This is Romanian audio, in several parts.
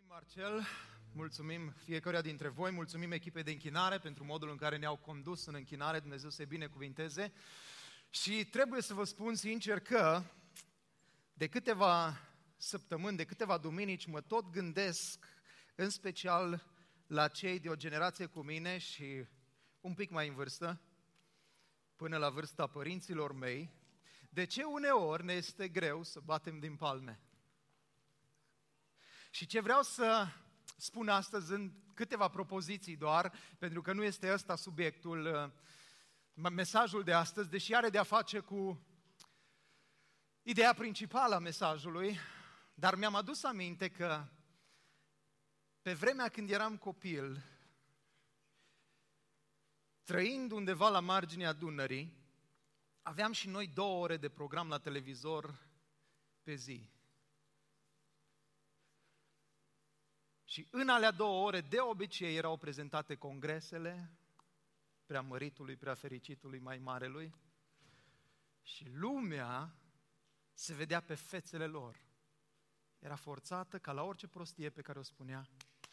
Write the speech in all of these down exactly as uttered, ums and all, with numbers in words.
Marcel, mulțumim fiecăruia dintre voi, mulțumim echipei de închinare pentru modul în care ne-au condus în închinare, Dumnezeu să-i binecuvinteze. Și trebuie să vă spun sincer că de câteva săptămâni, de câteva duminici mă tot gândesc, în special la cei de o generație cu mine și un pic mai în vârstă, până la vârsta părinților mei, de ce uneori ne este greu să batem din palme. Și ce vreau să spun astăzi în câteva propoziții doar, pentru că nu este ăsta subiectul, mesajul de astăzi, deși are de-a face cu ideea principală a mesajului, dar mi-am adus aminte că pe vremea când eram copil, trăind undeva la marginea Dunării, aveam și noi două ore de program la televizor pe zi. Și în alea două ore, de obicei, erau prezentate congresele preamăritului, preafericitului, mai marelui și lumea se vedea pe fețele lor. Era forțată ca la orice prostie pe care o spunea.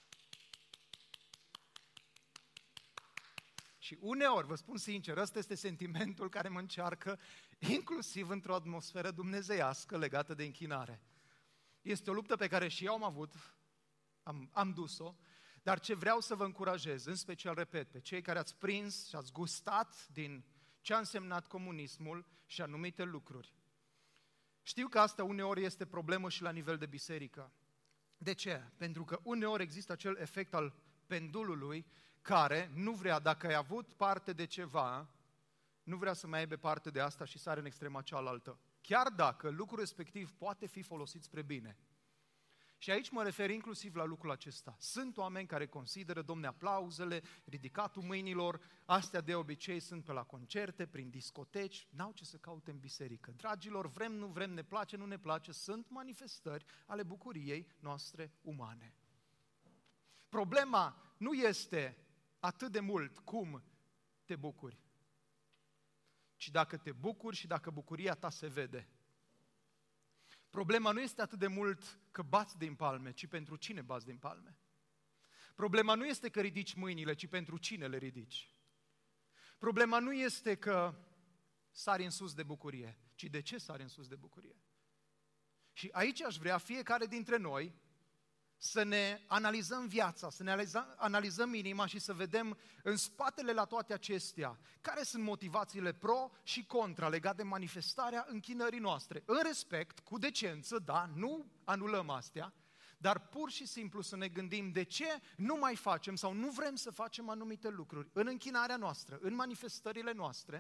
Și uneori, vă spun sincer, ăsta este sentimentul care mă încearcă inclusiv într-o atmosferă dumnezeiască legată de închinare. Este o luptă pe care și eu am avut, am, am dus-o, dar ce vreau să vă încurajez, în special, repet, pe cei care ați prins și ați gustat din ce a însemnat comunismul și anumite lucruri. Știu că asta uneori este problemă și la nivel de biserică. De ce? Pentru că uneori există acel efect al pendulului care nu vrea, dacă ai avut parte de ceva, nu vrea să mai aibă parte de asta și sare în extrema cealaltă. Chiar dacă lucrul respectiv poate fi folosit spre bine. Și aici mă refer inclusiv la lucrul acesta. Sunt oameni care consideră, domne, aplauzele, ridicatul mâinilor, astea de obicei sunt pe la concerte, prin discoteci, n-au ce să caute în biserică. Dragilor, vrem, nu vrem, ne place, nu ne place, sunt manifestări ale bucuriei noastre umane. Problema nu este atât de mult cum te bucuri, ci dacă te bucuri și dacă bucuria ta se vede. Problema nu este atât de mult că bați din palme, ci pentru cine bați din palme. Problema nu este că ridici mâinile, ci pentru cine le ridici. Problema nu este că sari în sus de bucurie, ci de ce sari în sus de bucurie. Și aici aș vrea fiecare dintre noi să ne analizăm viața, să ne analizăm inima și să vedem în spatele la toate acestea care sunt motivațiile pro și contra legate de manifestarea închinării noastre. În respect, cu decență, da, nu anulăm astea, dar pur și simplu să ne gândim de ce nu mai facem sau nu vrem să facem anumite lucruri în închinarea noastră, în manifestările noastre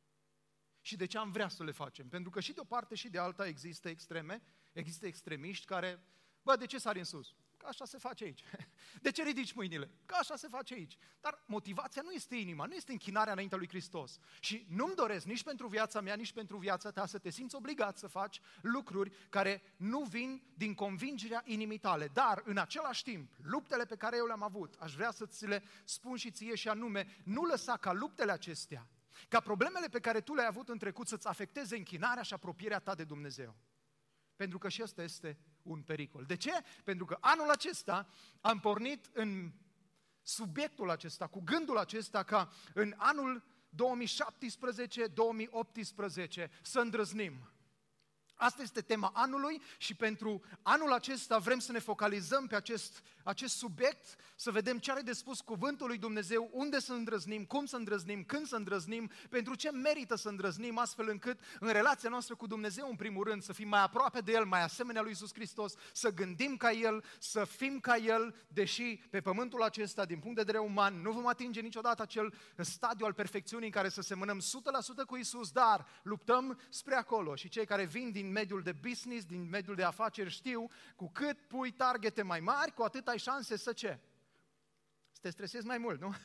și de ce am vrea să le facem. Pentru că și de o parte și de alta există extreme, există extremiști care... Bă, de ce sari în sus? Că așa se face aici. De ce ridici mâinile? Că așa se face aici. Dar motivația nu este inima, nu este închinarea înaintea lui Hristos. Și nu-mi doresc nici pentru viața mea, nici pentru viața ta să te simți obligat să faci lucruri care nu vin din convingerea inimii tale. Dar, în același timp, luptele pe care eu le-am avut, aș vrea să ți le spun și ție și anume, nu lăsa ca luptele acestea, ca problemele pe care tu le-ai avut în trecut să-ți afecteze închinarea și apropierea ta de Dumnezeu. Pentru că și ăsta este un pericol. De ce? Pentru că anul acesta am pornit în subiectul acesta, cu gândul acesta ca în anul două mii șaptesprezece două mii optsprezece să îndrăznim. Asta este tema anului și pentru anul acesta vrem să ne focalizăm pe acest, acest subiect, să vedem ce are de spus cuvântul lui Dumnezeu, unde să îndrăznim, cum să îndrăznim, când să îndrăznim, pentru ce merită să îndrăznim, astfel încât în relația noastră cu Dumnezeu, în primul rând, să fim mai aproape de El, mai asemenea lui Iisus Hristos, să gândim ca El, să fim ca El, deși pe pământul acesta, din punct de vedere uman, nu vom atinge niciodată acel stadiu al perfecțiunii în care să semănăm o sută la sută cu Iisus, dar luptăm spre acolo și cei care vin din mediul de business, din mediul de afaceri știu, cu cât pui targete mai mari, cu atât ai șanse să ce? Să te stresezi mai mult, nu?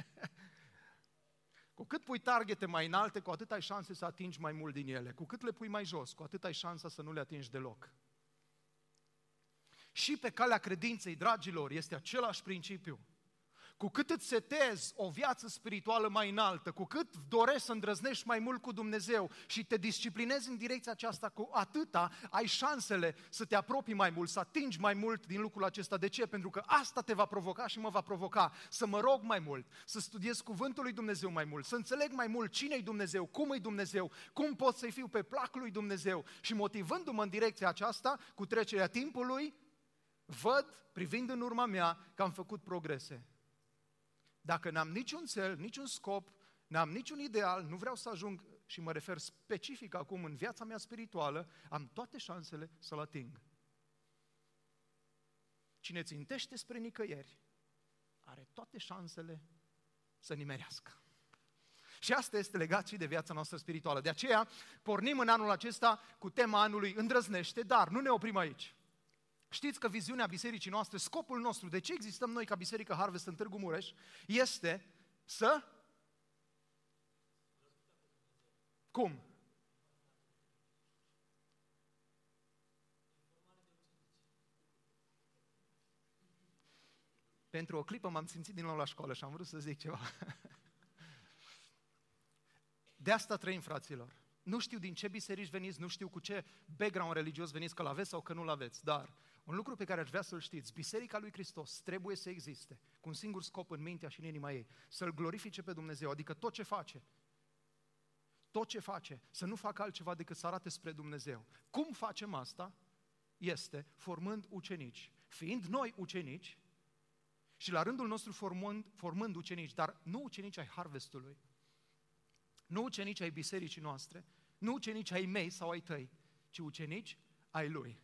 Cu cât pui targete mai înalte, cu atât ai șanse să atingi mai mult din ele. Cu cât le pui mai jos, cu atât ai șansa să nu le atingi deloc. Și pe calea credinței, dragilor, este același principiu. cu cât îți setezi o viață spirituală mai înaltă, cu cât dorești să îndrăznești mai mult cu Dumnezeu și te disciplinezi în direcția aceasta, cu atâta ai șansele să te apropii mai mult, să atingi mai mult din lucrul acesta. De ce? Pentru că asta te va provoca și mă va provoca să mă rog mai mult, să studiez cuvântul lui Dumnezeu mai mult, să înțeleg mai mult cine-i Dumnezeu, cum e Dumnezeu, cum pot să-i fiu pe placul lui Dumnezeu. Și motivându-mă în direcția aceasta, cu trecerea timpului, văd, privind în urma mea, că am făcut progrese. Dacă n-am niciun cel, niciun scop, n-am niciun ideal, nu vreau să ajung, și mă refer specific acum în viața mea spirituală, am toate șansele să-l ating. Cine țintește spre nicăieri, are toate șansele să nimerească. Și asta este legat și de viața noastră spirituală. De aceea pornim în anul acesta cu tema anului Îndrăznește, dar nu ne oprim aici. Știți că viziunea bisericii noastre, scopul nostru, de ce existăm noi ca Biserică Harvest în Târgu Mureș, este să... Cum? Pentru o clipă m-am simțit din nou la școală și am vrut să zic ceva. De asta trăim, fraților. Nu știu din ce biserici veniți, nu știu cu ce background religios veniți, că l-aveți sau că nu l-aveți, dar un lucru pe care aș vrea să-l știți, Biserica lui Hristos trebuie să existe cu un singur scop în mintea și în inima ei, să-L glorifice pe Dumnezeu, adică tot ce face, tot ce face, să nu facă altceva decât să arate spre Dumnezeu. Cum facem asta? Este formând ucenici, fiind noi ucenici și la rândul nostru formând, formând ucenici, dar nu ucenici ai Harvestului, nu ucenici ai bisericii noastre, nu ucenici ai mei sau ai tăi, ci ucenici ai Lui.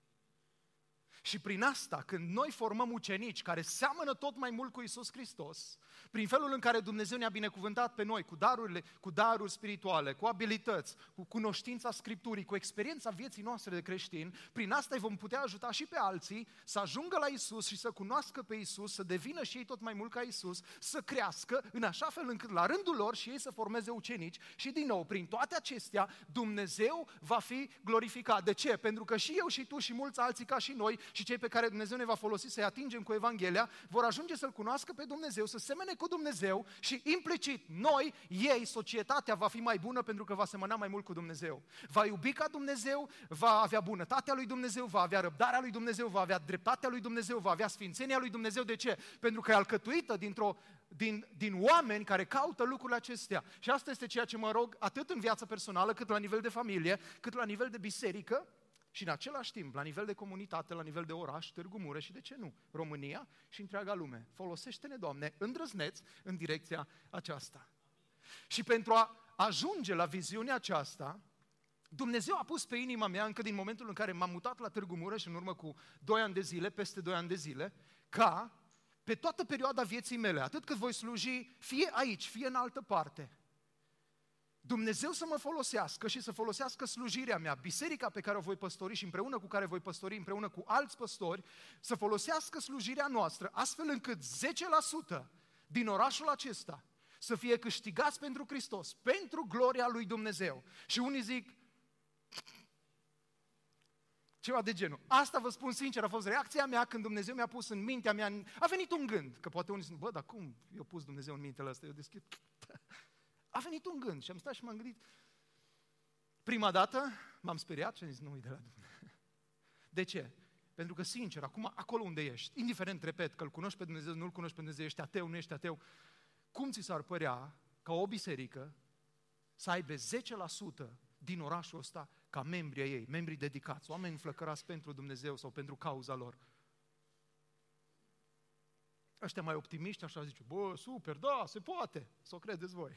Și prin asta, când noi formăm ucenici care seamănă tot mai mult cu Iisus Hristos, prin felul în care Dumnezeu ne-a binecuvântat pe noi cu darurile, cu daruri spirituale, cu abilități, cu cunoștința Scripturii, cu experiența vieții noastre de creștini, prin asta îi vom putea ajuta și pe alții să ajungă la Iisus și să cunoască pe Iisus, să devină și ei tot mai mult ca Iisus, să crească în așa fel încât la rândul lor și ei să formeze ucenici și din nou, prin toate acestea, Dumnezeu va fi glorificat. De ce? Pentru că și eu și tu și mulți alții ca și noi și cei pe care Dumnezeu ne va folosi să-i atingem cu Evanghelia, vor ajunge să-L cunoască pe Dumnezeu, să semene cu Dumnezeu și implicit noi, ei, societatea va fi mai bună pentru că va semăna mai mult cu Dumnezeu. Va iubi ca Dumnezeu, va avea bunătatea lui Dumnezeu, va avea răbdarea lui Dumnezeu, va avea dreptatea lui Dumnezeu, va avea sfințenia lui Dumnezeu. De ce? Pentru că e alcătuită dintr-o, din, din oameni care caută lucrurile acestea. Și asta este ceea ce mă rog atât în viața personală, cât la nivel de familie, cât la nivel de biserică, și în același timp, la nivel de comunitate, la nivel de oraș, Târgu Mureș și de ce nu, România și întreaga lume. Folosește-ne, Doamne, îndrăzneți în direcția aceasta. Și pentru a ajunge la viziunea aceasta, Dumnezeu a pus pe inima mea, încă din momentul în care m-am mutat la Târgu Mureș, în urmă cu doi ani de zile, peste doi ani de zile, ca pe toată perioada vieții mele, atât cât voi sluji, fie aici, fie în altă parte, Dumnezeu să mă folosească și să folosească slujirea mea, biserica pe care o voi păstori și împreună cu care voi păstori, împreună cu alți păstori, să folosească slujirea noastră, astfel încât zece la sută din orașul acesta să fie câștigați pentru Hristos, pentru gloria lui Dumnezeu. Și unii zic ceva de genul. Asta vă spun sincer, a fost reacția mea când Dumnezeu mi-a pus în mintea mea, a venit un gând, că poate unii zic, bă, dar cum i-a pus Dumnezeu în mintele ăsta? Eu deschid... A venit un gând și am stat și m-am gândit. Prima dată m-am speriat și am zis, nu-i de la Dumnezeu. De ce? Pentru că, sincer, acum, acolo unde ești, indiferent, repet, că îl cunoști pe Dumnezeu, nu-l cunoști pe Dumnezeu, ești ateu, nu ești ateu, cum ți s-ar părea ca o biserică să aibă zece la sută din orașul ăsta ca membri ai ei, membri dedicați, oameni înflăcărați pentru Dumnezeu sau pentru cauza lor? Ăștia mai optimiști așa zice, bă, super, da, se poate, să o credeți voi.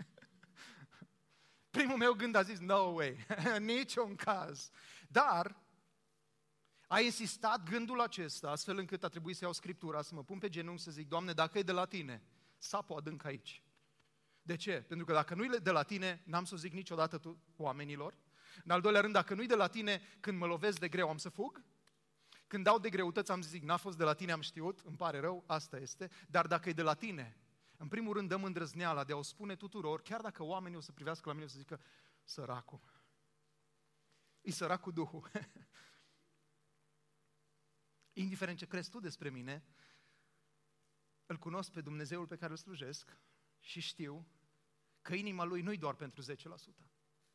Primul meu gând a zis, no way, niciun caz. Dar a insistat gândul acesta, astfel încât a trebuit să iau Scriptura, să mă pun pe genunchi să zic, Doamne, dacă e de la Tine, sapă adânc aici. De ce? Pentru că dacă nu e de la Tine, n-am să o zic niciodată tu, oamenilor. În al doilea rând, dacă nu e de la Tine, când mă lovesc de greu, am să fug. Când dau de greutăți, am zis, n-a fost de la Tine, am știut, îmi pare rău, asta este. Dar dacă e de la Tine, în primul rând dăm îndrăzneala de a o spune tuturor, chiar dacă oamenii o să privească la mine, o să zică, săracul. E sărac cu Duhul. Indiferent ce crezi tu despre mine, îl cunosc pe Dumnezeul pe care îl slujesc și știu că inima lui nu-i doar pentru zece la sută.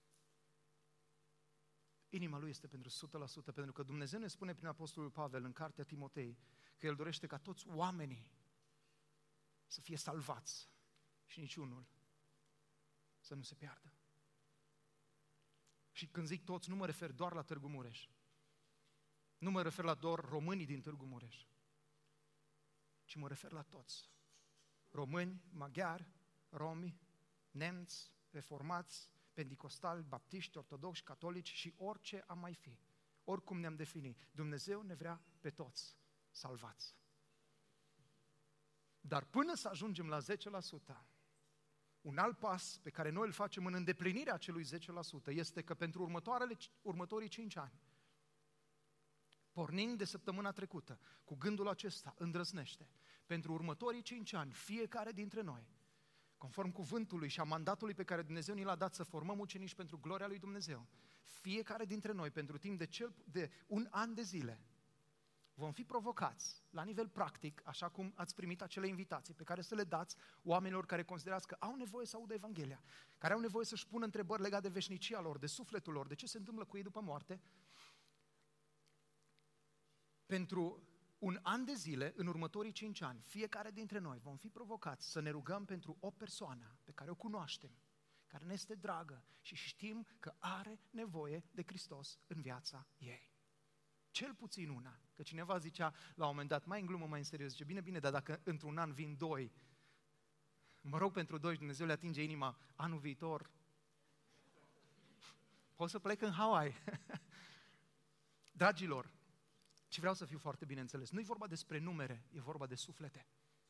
Inima lui este pentru o sută la sută, pentru că Dumnezeu ne spune prin Apostolul Pavel în cartea Timotei că El dorește ca toți oamenii să fie salvați și niciunul să nu se piardă. Și când zic toți, nu mă refer doar la Târgu Mureș. Nu mă refer la doar românii din Târgu Mureș, ci mă refer la toți. Români, maghiari, romi, nemți, reformați, penticostali, baptiști, ortodoxi, catolici și orice am mai fi. Oricum ne-am definit. Dumnezeu ne vrea pe toți salvați. Dar până să ajungem la zece la sută, un alt pas pe care noi îl facem în îndeplinirea acelui zece la sută este că pentru următoarele, următorii cinci ani, pornind de săptămâna trecută, cu gândul acesta, îndrăznește, pentru următorii cinci ani, fiecare dintre noi, conform cuvântului și a mandatului pe care Dumnezeu ni l-a dat să formăm ucenici pentru gloria lui Dumnezeu, fiecare dintre noi, pentru timp de, cel, de un an de zile, vom fi provocați la nivel practic, așa cum ați primit acele invitații pe care să le dați oamenilor care considerați că au nevoie să audă Evanghelia, care au nevoie să-și pună întrebări legate de veșnicia lor, de sufletul lor, de ce se întâmplă cu ei după moarte. Pentru un an de zile, în următorii cinci ani, fiecare dintre noi vom fi provocați să ne rugăm pentru o persoană pe care o cunoaștem, care ne este dragă și știm că are nevoie de Hristos în viața ei. Cel puțin una. Că cineva zicea la un moment dat, mai în glumă, mai în serios, zice, bine, bine, dar dacă într-un an vin doi, mă rog pentru doi și Dumnezeu le atinge inima, anul viitor pot să plec în Hawaii. Dragilor, și vreau să fiu foarte bine înțeles, nu e vorba despre numere, e vorba de suflete.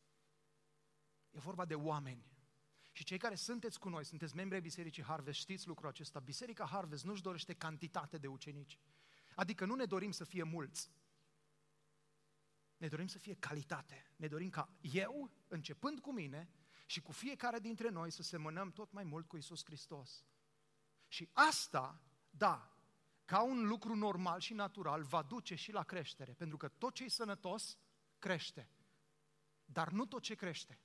E vorba de oameni. Și cei care sunteți cu noi, sunteți membri ai Bisericii Harvest, știți lucrul acesta. Biserica Harvest nu-și dorește cantitate de ucenici. Adică nu ne dorim să fie mulți. Ne dorim să fie calitate. Ne dorim ca eu, începând cu mine și cu fiecare dintre noi, să semănăm tot mai mult cu Iisus Hristos. Și asta, da, ca un lucru normal și natural, va duce și la creștere. Pentru că tot ce e sănătos, crește. Dar nu tot ce crește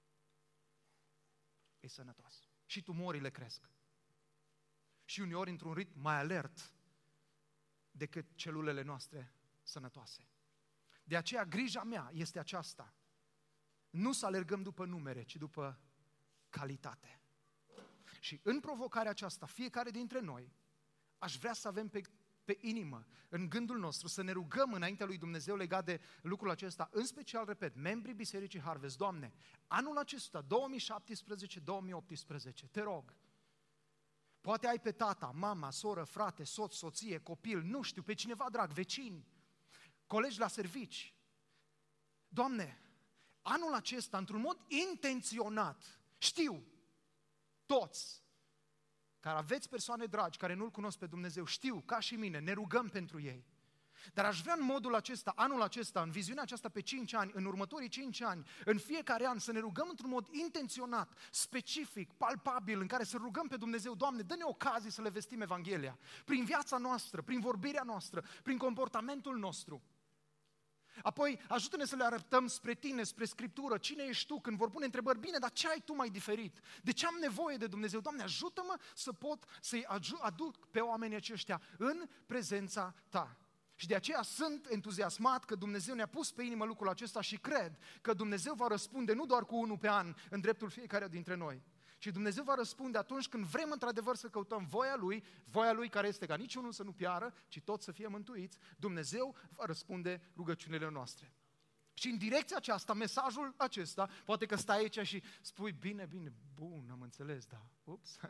e sănătos. Și tumorile cresc. Și uneori într-un ritm mai alert decât celulele noastre sănătoase. De aceea grija mea este aceasta. Nu să alergăm după numere, ci după calitate. Și în provocarea aceasta, fiecare dintre noi, aș vrea să avem pe, pe inimă, în gândul nostru, să ne rugăm înaintea lui Dumnezeu legat de lucrul acesta, în special, repet, membrii Bisericii Harvest. Doamne, anul acesta, două mii șaptesprezece două mii optsprezece, te rog, poate ai pe tata, mama, soră, frate, soț, soție, copil, nu știu, pe cineva drag, vecini, colegi la servici. Doamne, anul acesta, într-un mod intenționat, știu, toți care aveți persoane dragi, care nu-L cunosc pe Dumnezeu, știu, ca și mine, ne rugăm pentru ei. Dar aș vrea în modul acesta, anul acesta, în viziunea aceasta pe cinci ani, în următorii cinci ani, în fiecare an, să ne rugăm într-un mod intenționat, specific, palpabil, în care să rugăm pe Dumnezeu, Doamne, dă-ne ocazii să le vestim Evanghelia, prin viața noastră, prin vorbirea noastră, prin comportamentul nostru. Apoi, ajută-ne să le arătăm spre Tine, spre Scriptură, cine ești Tu, când vor pune întrebări, bine, dar ce ai Tu mai diferit? De ce am nevoie de Dumnezeu? Doamne, ajută-mă să pot să-i aduc pe oamenii aceștia în prezența Ta. Și de aceea sunt entuziasmat că Dumnezeu ne-a pus pe inimă lucrul acesta și cred că Dumnezeu va răspunde nu doar cu unul pe an în dreptul fiecare dintre noi, ci Dumnezeu va răspunde atunci când vrem într-adevăr să căutăm voia Lui, voia Lui care este ca niciunul să nu piară, ci toți să fie mântuiți. Dumnezeu va răspunde rugăciunile noastre. Și în direcția aceasta, mesajul acesta, poate că stai aici și spui, bine, bine, bun, am înțeles, dar, ups.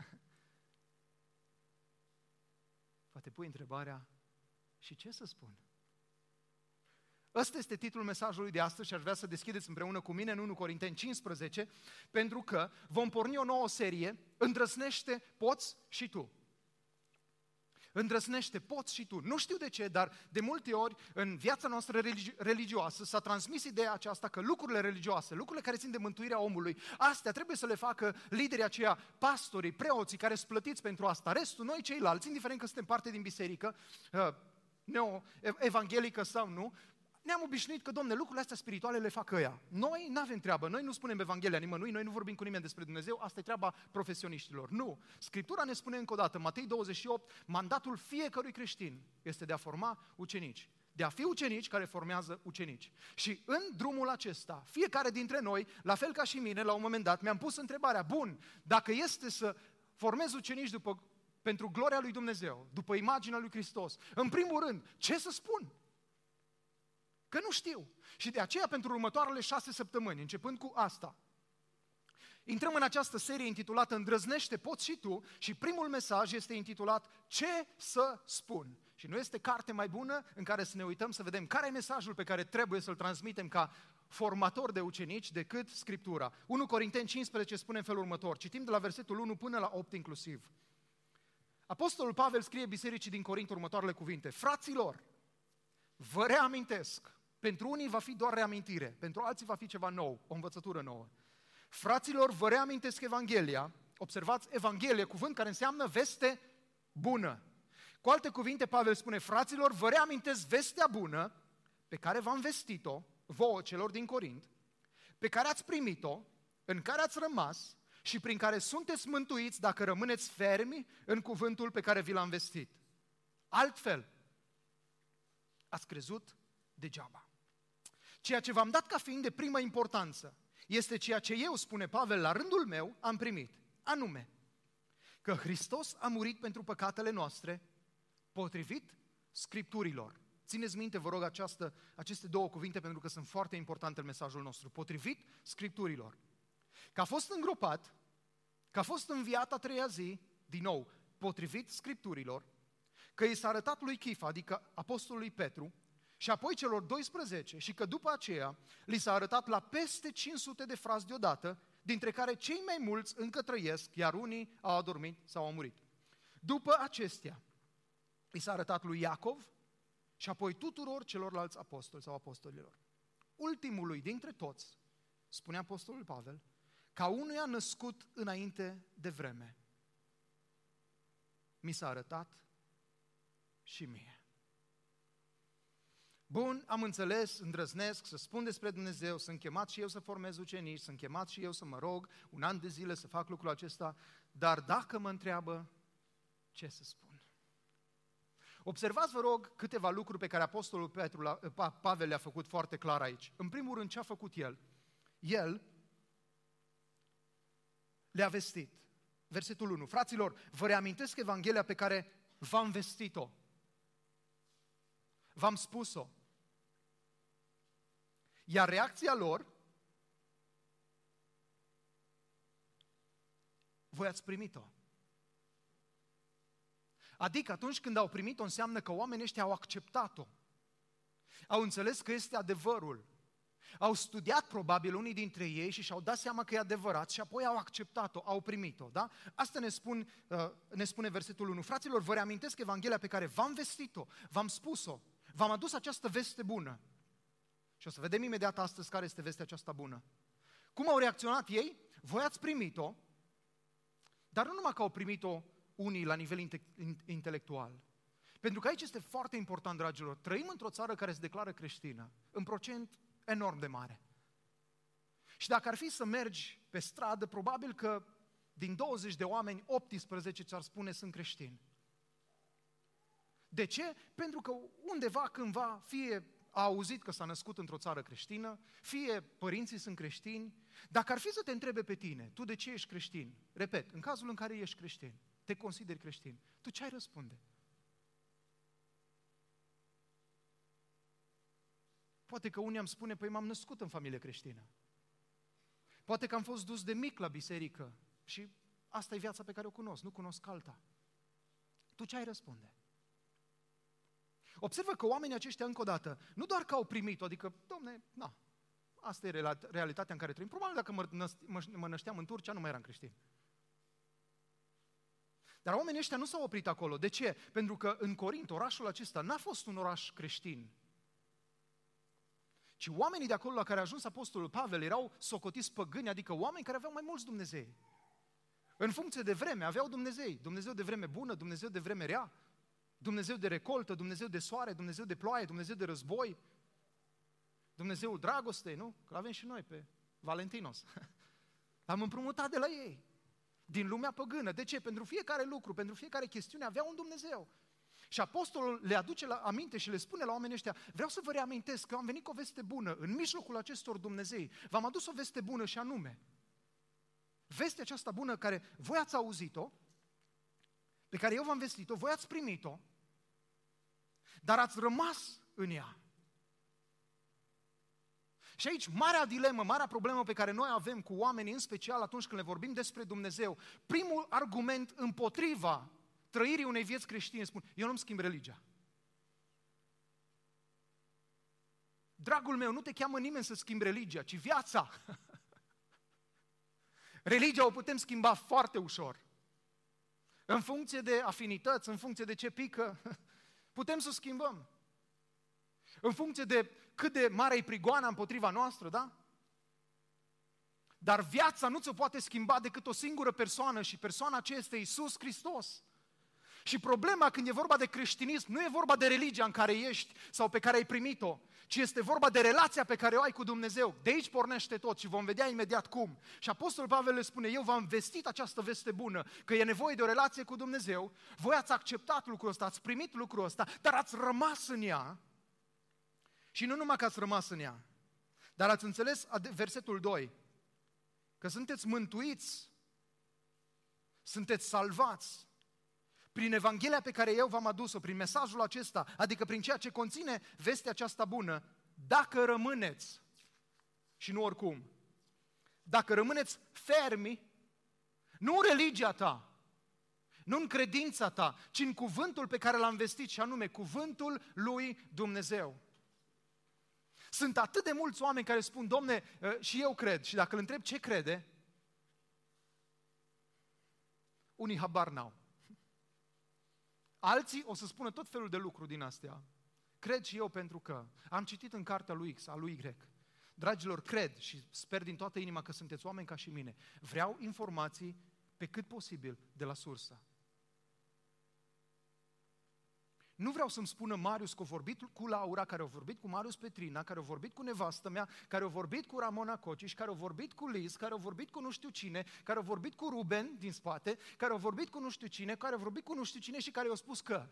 Poate pui întrebarea, și ce să spun? Ăsta este titlul mesajului de astăzi și aș vrea să deschideți împreună cu mine în unu Corinteni cincisprezece, pentru că vom porni o nouă serie, Îndrăznește, poți și tu. Îndrăznește, poți și tu. Nu știu de ce, dar de multe ori în viața noastră religi- religioasă s-a transmis ideea aceasta că lucrurile religioase, lucrurile care țin de mântuirea omului, astea trebuie să le facă liderii aceia, pastorii, preoții care sunt plătiți pentru asta. Restul, noi ceilalți, indiferent că suntem parte din biserică, neo-evanghelică sau nu, ne-am obișnuit că, Domne, lucrurile astea spirituale le fac ăia. Noi nu avem treabă, noi nu spunem Evanghelia nimănui, noi nu vorbim cu nimeni despre Dumnezeu, asta e treaba profesioniștilor. Nu. Scriptura ne spune încă o dată, Matei douăzeci și opt, mandatul fiecărui creștin este de a forma ucenici. De a fi ucenici care formează ucenici. Și în drumul acesta, fiecare dintre noi, la fel ca și mine, la un moment dat, mi-am pus întrebarea, bun, dacă este să formez ucenici după, pentru gloria lui Dumnezeu, după imaginea lui Hristos, în primul rând, ce să spun? Că nu știu. Și de aceea, pentru următoarele șase săptămâni, începând cu asta, intrăm în această serie intitulată Îndrăznește, poți și tu, și primul mesaj este intitulat Ce să spun? Și nu este carte mai bună în care să ne uităm să vedem care e mesajul pe care trebuie să-l transmitem ca formator de ucenici decât Scriptura. unu Corinteni cincisprezece spune în felul următor, citim de la versetul unu până la opt inclusiv. Apostolul Pavel scrie bisericii din Corint următoarele cuvinte, fraților, vă reamintesc, pentru unii va fi doar reamintire, pentru alții va fi ceva nou, o învățătură nouă. Fraților, vă reamintesc Evanghelia, observați, Evanghelie, cuvânt care înseamnă veste bună. Cu alte cuvinte, Pavel spune, fraților, vă reamintesc vestea bună pe care v-am vestit-o, vouă celor din Corint, pe care ați primit-o, în care ați rămas și prin care sunteți mântuiți dacă rămâneți fermi în cuvântul pe care vi l-am vestit. Altfel, ați crezut degeaba. Ceea ce v-am dat ca fiind de primă importanță este ceea ce eu, spune Pavel, la rândul meu am primit, anume că Hristos a murit pentru păcatele noastre potrivit Scripturilor. Țineți minte, vă rog, această, aceste două cuvinte pentru că sunt foarte importante în mesajul nostru. Potrivit Scripturilor. Că a fost îngropat, că a fost înviat a treia zi, din nou, potrivit Scripturilor, că i s-a arătat lui Chifa, adică apostolului Petru, și apoi celor doisprezece, și că după aceea li s-a arătat la peste cinci sute de frați deodată, dintre care cei mai mulți încă trăiesc, iar unii au adormit sau au murit. După acestea, li s-a arătat lui Iacov și apoi tuturor celorlalți apostoli sau apostolilor. Ultimului dintre toți, spune apostolul Pavel, ca unuia născut înainte de vreme, mi s-a arătat și mie. Bun, am înțeles, îndrăznesc să spun despre Dumnezeu, sunt chemat și eu să formez ucenici, sunt chemat și eu să mă rog un an de zile să fac lucrul acesta, dar dacă mă întreabă, ce să spun? Observați, vă rog, câteva lucruri pe care apostolul Petru, Pavel le-a făcut foarte clar aici. În primul rând, ce a făcut el? El le-a vestit. Versetul unu. Fraților, vă reamintesc Evanghelia pe care v-am vestit-o. V-am spus-o. Iar reacția lor, voi ați primit-o. Adică atunci când au primit-o, înseamnă că oamenii ăștia au acceptat-o. Au înțeles că este adevărul. Au studiat probabil unii dintre ei și și-au dat seama că e adevărat și apoi au acceptat-o, au primit-o. Da? Asta ne, spun, ne spune versetul unu. Fraților, vă reamintesc Evanghelia pe care v-am vestit-o, v-am spus-o, v-am adus această veste bună. Și o să vedem imediat astăzi care este vestea aceasta bună. Cum au reacționat ei? Voi ați primit-o, dar nu numai că au primit-o unii la nivel inte- intelectual. Pentru că aici este foarte important, dragilor, trăim într-o țară care se declară creștină, în procent enorm de mare. Și dacă ar fi să mergi pe stradă, probabil că din douăzeci de oameni, optsprezece ți-ar spune sunt creștini. De ce? Pentru că undeva, cândva, fie a auzit că s-a născut într-o țară creștină, fie părinții sunt creștini. Dacă ar fi să te întrebe pe tine, tu de ce ești creștin? Repet, în cazul în care ești creștin, te consideri creștin, tu ce ai răspunde? Poate că unii am spune, păi m-am născut în familie creștină. Poate că am fost dus de mic la biserică și asta e viața pe care o cunosc, nu cunosc alta. Tu ce ai răspunde? Observă că oamenii aceștia, încă o dată, nu doar că au primit-o, adică, domne, na, asta e realitatea în care trăim. Probabil dacă mă, năs- mă, mă nășteam în Turcia, nu mai eram creștin. Dar oamenii ăștia nu s-au oprit acolo. De ce? Pentru că în Corint, orașul acesta n-a fost un oraș creștin, ci oamenii de acolo la care a ajuns apostolul Pavel erau socotiți păgâni, adică oameni care aveau mai mulți Dumnezei. În funcție de vreme aveau Dumnezei. Dumnezeu de vreme bună, Dumnezeu de vreme rea, Dumnezeu de recoltă, Dumnezeu de soare, Dumnezeu de ploaie, Dumnezeu de război. Dumnezeul dragostei, nu? Că l-avem și noi pe Valentinos. L-am împrumutat de la ei, din lumea păgână. De ce? Pentru fiecare lucru, pentru fiecare chestiune avea un Dumnezeu. Și apostolul le aduce la aminte și le spune la oamenii ăștia: vreau să vă reamintesc că am venit cu o veste bună. În mijlocul acestor Dumnezei v-am adus o veste bună și anume vestea aceasta bună care voi ați auzit-o, pe care eu v-am vestit-o, voi ați primit-o, dar ați rămas în ea. Și aici marea dilemă, marea problemă pe care noi avem cu oamenii, în special atunci când le vorbim despre Dumnezeu, primul argument împotriva trăirii unei vieți creștine spun: eu nu-mi schimb religia. Dragul meu, nu te cheamă nimeni să schimbi religia, ci viața. Religia o putem schimba foarte ușor. În funcție de afinități, în funcție de ce pică, putem să o schimbăm. În funcție de cât de mare e prigoana împotriva noastră, da? Dar viața nu ți-o poate schimba decât o singură persoană și persoana aceea este Iisus Hristos. Și problema când e vorba de creștinism nu e vorba de religia în care ești sau pe care ai primit-o, ci este vorba de relația pe care o ai cu Dumnezeu. De aici pornește tot și vom vedea imediat cum. Și Apostolul Pavel le spune: eu v-am vestit această veste bună, că e nevoie de o relație cu Dumnezeu, voi ați acceptat lucrul ăsta, ați primit lucrul ăsta, dar ați rămas în ea. Și nu numai că ați rămas în ea, dar ați înțeles versetul doi, că sunteți mântuiți, sunteți salvați prin Evanghelia pe care eu v-am adus-o, prin mesajul acesta, adică prin ceea ce conține vestea aceasta bună, dacă rămâneți, și nu oricum, dacă rămâneți fermi, nu în religia ta, nu în credința ta, ci în cuvântul pe care l-am vestit, și anume cuvântul lui Dumnezeu. Sunt atât de mulți oameni care spun: Domne, și eu cred, și dacă îl întreb ce crede, unii habar n-au. Alții o să spună tot felul de lucruri din astea. Cred și eu pentru că am citit în cartea lui X, a lui Y. Dragilor, cred și sper din toată inima că sunteți oameni ca și mine. Vreau informații pe cât posibil de la sursă. Nu vreau să-mi spună Marius că a vorbit cu Laura, care a vorbit cu Marius Petrina, care a vorbit cu nevastă mea, care a vorbit cu Ramona Cociș, care a vorbit cu Liz, care a vorbit cu nu știu cine, care a vorbit cu Ruben din spate, care a vorbit cu nu știu cine, care a vorbit cu nu știu cine și care i-a spus că.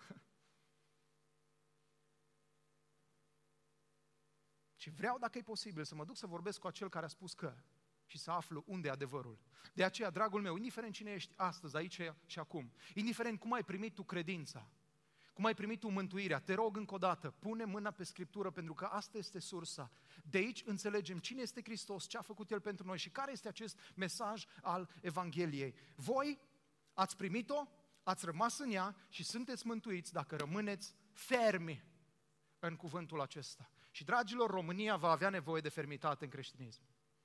Și vreau, dacă e posibil, să mă duc să vorbesc cu acel care a spus că și să aflu unde e adevărul. De aceea, dragul meu, indiferent cine ești astăzi, aici și acum, indiferent cum ai primit tu credința, cum ai primit tu mântuirea, te rog încă o dată, pune mâna pe Scriptură, pentru că asta este sursa. De aici înțelegem cine este Hristos, ce a făcut El pentru noi și care este acest mesaj al Evangheliei. Voi ați primit-o, ați rămas în ea și sunteți mântuiți dacă rămâneți fermi în cuvântul acesta. Și, dragilor, România va avea nevoie de fermitate în creștinism.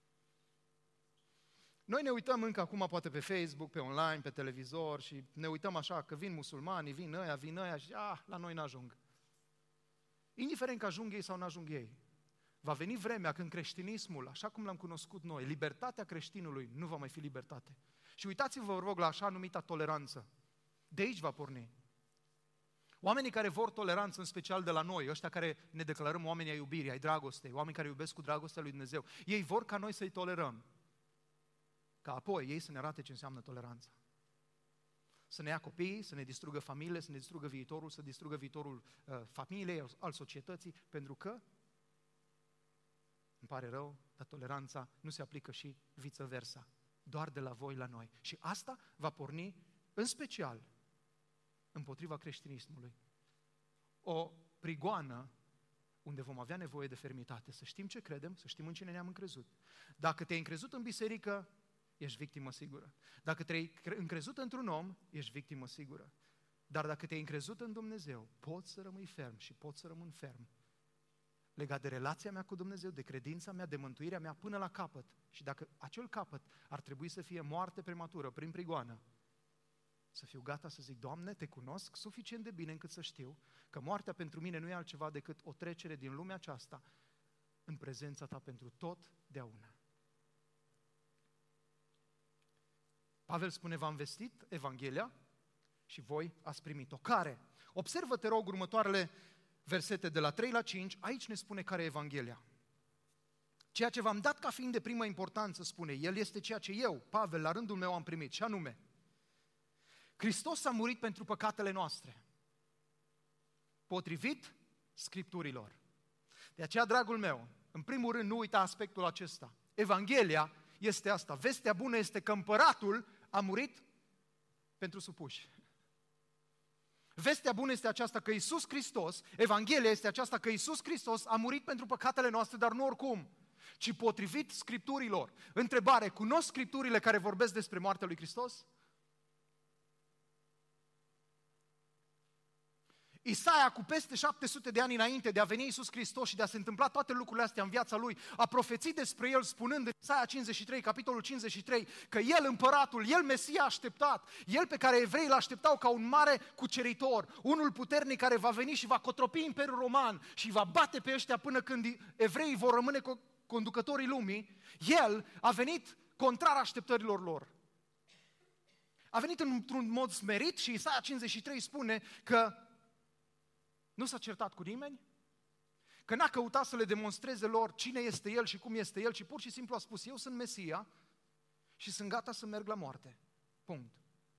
Noi ne uităm încă acum poate pe Facebook, pe online, pe televizor și ne uităm așa că vin musulmanii, vin ăia, vin ăia și ah, la noi n-ajung. Indiferent că ajung ei sau n-ajung ei, va veni vremea când creștinismul, așa cum l-am cunoscut noi, libertatea creștinului nu va mai fi libertate. Și uitați-vă, vă rog, la așa numita toleranță. De aici va porni. Oamenii care vor toleranță, în special de la noi, ăștia care ne declarăm oamenii ai iubirii, ai dragostei, oameni care iubesc cu dragostea lui Dumnezeu, ei vor ca noi să-i tolerăm. Ca apoi ei să ne arate ce înseamnă toleranța. Să ne ia copiii, să ne distrugă familiile, să ne distrugă viitorul, să distrugă viitorul uh, familiei, al societății, pentru că, îmi pare rău, dar toleranța nu se aplică și viceversa, doar de la voi la noi. Și asta va porni, în special, împotriva creștinismului. O prigoană unde vom avea nevoie de fermitate, să știm ce credem, să știm în cine ne-am încrezut. Dacă te-ai încrezut în biserică, ești victimă sigură. Dacă te-ai încrezut într-un om, ești victimă sigură. Dar dacă te-ai încrezut în Dumnezeu, poți să rămâi ferm și poți să rămân ferm. Legat de relația mea cu Dumnezeu, de credința mea, de mântuirea mea până la capăt. Și dacă acel capăt ar trebui să fie moarte prematură, prin prigoană, să fiu gata să zic: Doamne, te cunosc suficient de bine încât să știu că moartea pentru mine nu e altceva decât o trecere din lumea aceasta în prezența Ta pentru totdeauna. Pavel spune: v-am vestit Evanghelia și voi ați primit-o. Care? Observă, te rog, următoarele versete de la trei la cinci, aici ne spune care e Evanghelia. ceea ce v-am dat ca fiind de primă importanță, spune, El este ceea ce eu, Pavel, la rândul meu am primit, și anume, Hristos a murit pentru păcatele noastre, potrivit Scripturilor. De aceea, dragul meu, în primul rând, nu uita aspectul acesta. Evanghelia este asta. Vestea bună este că împăratul a murit pentru supuși. Vestea bună este aceasta că Iisus Hristos, Evanghelia este aceasta că Iisus Hristos a murit pentru păcatele noastre, dar nu oricum, ci potrivit Scripturilor. Întrebare, cunosc Scripturile care vorbesc despre moartea lui Hristos? Isaia, cu peste șapte sute de ani înainte de a veni Iisus Hristos și de a se întâmpla toate lucrurile astea în viața Lui, a profețit despre El spunând în Isaia cincizeci și trei, capitolul cincizeci și trei, că El, împăratul, El, Mesia așteptat, El pe care evreii îl așteptau ca un mare cuceritor, unul puternic care va veni și va cotropi Imperiul Roman și va bate pe ăștia până când evreii vor rămâne conducătorii lumii, El a venit contrar așteptărilor lor. A venit într-un mod smerit și Isaia cincizeci și trei spune că nu s-a certat cu nimeni, că n-a căutat să le demonstreze lor cine este El și cum este El, ci pur și simplu a spus, eu sunt Mesia și sunt gata să merg la moarte. Punct.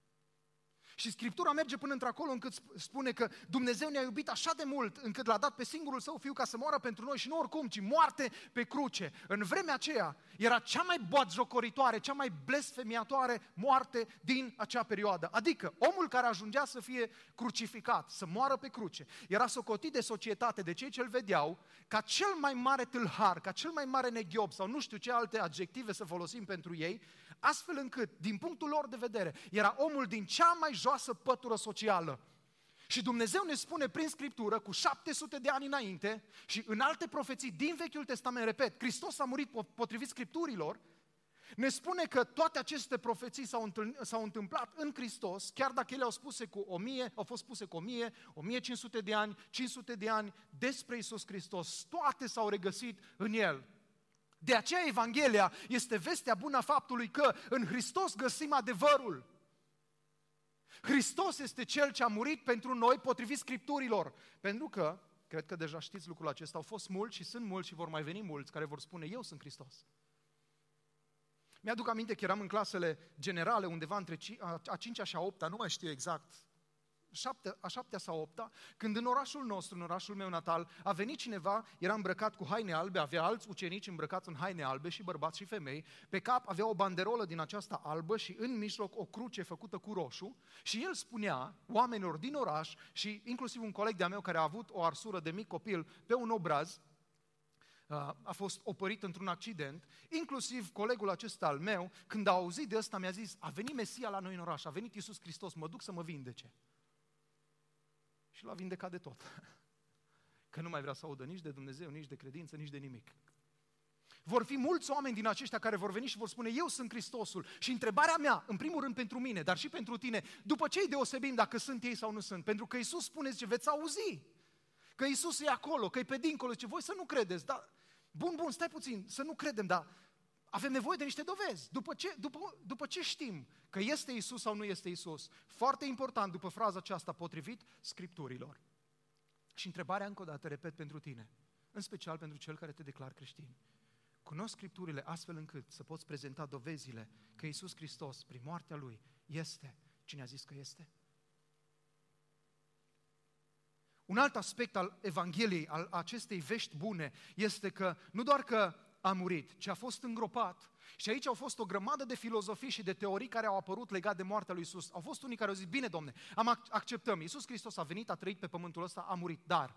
Și Scriptura merge până într-acolo încât spune că Dumnezeu ne-a iubit așa de mult încât l-a dat pe singurul Său Fiu ca să moară pentru noi și nu oricum, ci moarte pe cruce. În vremea aceea era cea mai batjocoritoare, cea mai blasfemiatoare moarte din acea perioadă. Adică omul care ajungea să fie crucificat, să moară pe cruce, era socotit de societate, de cei ce îl vedeau, ca cel mai mare tâlhar, ca cel mai mare neghiob sau nu știu ce alte adjective să folosim pentru ei, astfel încât, din punctul lor de vedere, era omul din cea mai joasă pătură socială. Și Dumnezeu ne spune prin Scriptură, cu șapte sute de ani înainte și în alte profeții din Vechiul Testament, repet, Hristos a murit potrivit Scripturilor, ne spune că toate aceste profeții s-au, s-au întâmplat în Hristos, chiar dacă ele au, spuse cu o mie, au fost spuse cu o mie, o mie cinci sute de ani, cinci sute de ani despre Iisus Hristos, toate s-au regăsit în El. De aceea Evanghelia este vestea bună a faptului că în Hristos găsim adevărul. Hristos este Cel ce a murit pentru noi potrivit Scripturilor. Pentru că, cred că deja știți lucrul acesta, au fost mulți și sunt mulți și vor mai veni mulți care vor spune, eu sunt Hristos. Mi-aduc aminte că eram în clasele generale undeva între a cincea și a opta, nu mai știu exact, Șapte, a șaptea sau opta, când în orașul nostru, în orașul meu natal, a venit cineva, era îmbrăcat cu haine albe, avea alți ucenici îmbrăcați în haine albe și bărbați și femei, pe cap avea o banderolă din aceasta albă și în mijloc o cruce făcută cu roșu și el spunea oamenilor din oraș și inclusiv un coleg de-a meu care a avut o arsură de mic copil pe un obraz, a fost opărit într-un accident, inclusiv colegul acesta al meu, când a auzit de ăsta mi-a zis, a venit Mesia la noi în oraș, a venit Iisus Hristos, mă duc să mă vindece. Și l-a vindecat de tot. Că nu mai vrea să audă nici de Dumnezeu, nici de credință, nici de nimic. Vor fi mulți oameni din aceștia care vor veni și vor spune, eu sunt Hristosul. Și întrebarea mea, în primul rând pentru mine, dar și pentru tine, după ce îi deosebim dacă sunt ei sau nu sunt? Pentru că Iisus spune, zice, veți auzi că Iisus e acolo, că e pe dincolo, zice, voi să nu credeți, dar bun, bun, stai puțin, să nu credem, dar avem nevoie de niște dovezi. După ce, după, după ce știm că este Iisus sau nu este Iisus? Foarte important, după fraza aceasta, potrivit Scripturilor. Și întrebarea încă o dată, repet, pentru tine, în special pentru cel care te declar creștin. Cunosc Scripturile astfel încât să poți prezenta dovezile că Iisus Hristos, prin moartea Lui, este cine a zis că este? Un alt aspect al Evangheliei, al acestei vești bune, este că nu doar că a murit, ci a fost îngropat. Și aici au fost o grămadă de filozofii și de teorii care au apărut legate de moartea lui Iisus. Au fost unii care au zis, bine, Domne, am acceptăm, Iisus Hristos a venit, a trăit pe pământul ăsta, a murit, dar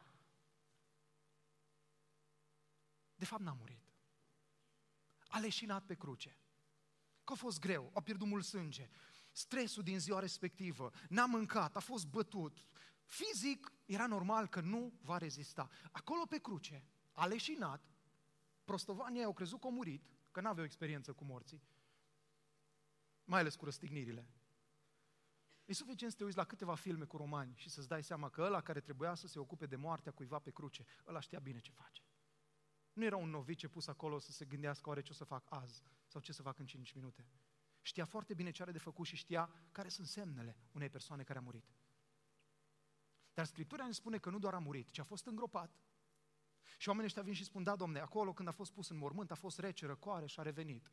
de fapt n-a murit. A leșinat pe cruce. Că a fost greu, a pierdut mult sânge, stresul din ziua respectivă, n-a mâncat, a fost bătut. Fizic era normal că nu va rezista. Acolo pe cruce a leșinat. Prostovanii au crezut că a murit, că n-aveau experiență cu morții, mai ales cu răstignirile. E suficient să te uiți la câteva filme cu romani și să-ți dai seama că ăla care trebuia să se ocupe de moartea cuiva pe cruce, ăla știa bine ce face. Nu era un novice pus acolo să se gândească oare ce o să fac azi sau ce să fac în cinci minute. Știa foarte bine ce are de făcut și știa care sunt semnele unei persoane care a murit. Dar Scriptura ne spune că nu doar a murit, ci a fost îngropat. Și oamenii ăștia vin și spun, da, Domne, acolo când a fost pus în mormânt, a fost rece, răcoare și a revenit.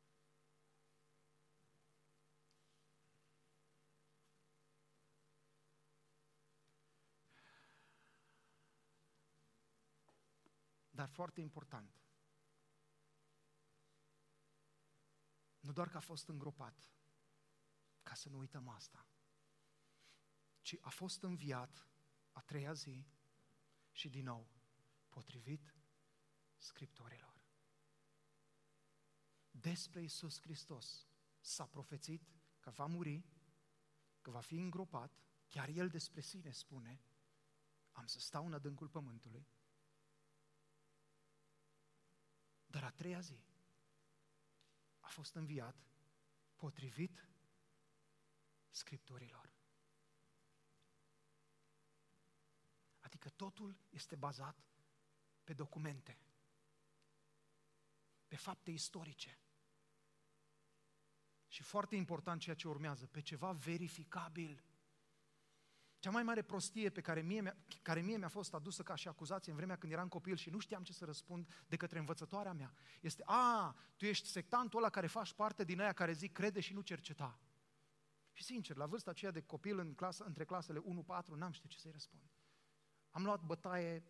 Dar foarte important, nu doar că a fost îngropat, ca să nu uităm asta, ci a fost înviat a treia zi și din nou, potrivit Scripturilor. Despre Iisus Hristos s-a profețit că va muri, că va fi îngropat, chiar El despre sine spune, am să stau în adâncul pământului, dar a treia zi a fost înviat potrivit Scripturilor. Adică totul este bazat pe documente, pe fapte istorice. Și foarte important ceea ce urmează, pe ceva verificabil. Cea mai mare prostie pe care mie, care mie mi-a fost adusă ca și acuzație în vremea când eram copil și nu știam ce să răspund de către învățătoarea mea, este, a, tu ești sectantul ăla care faci parte din aia care zic crede și nu cerceta. Și sincer, la vârsta aceea de copil în clasă, între clasele unu patru, n-am știut ce să-i răspund. Am luat bătaie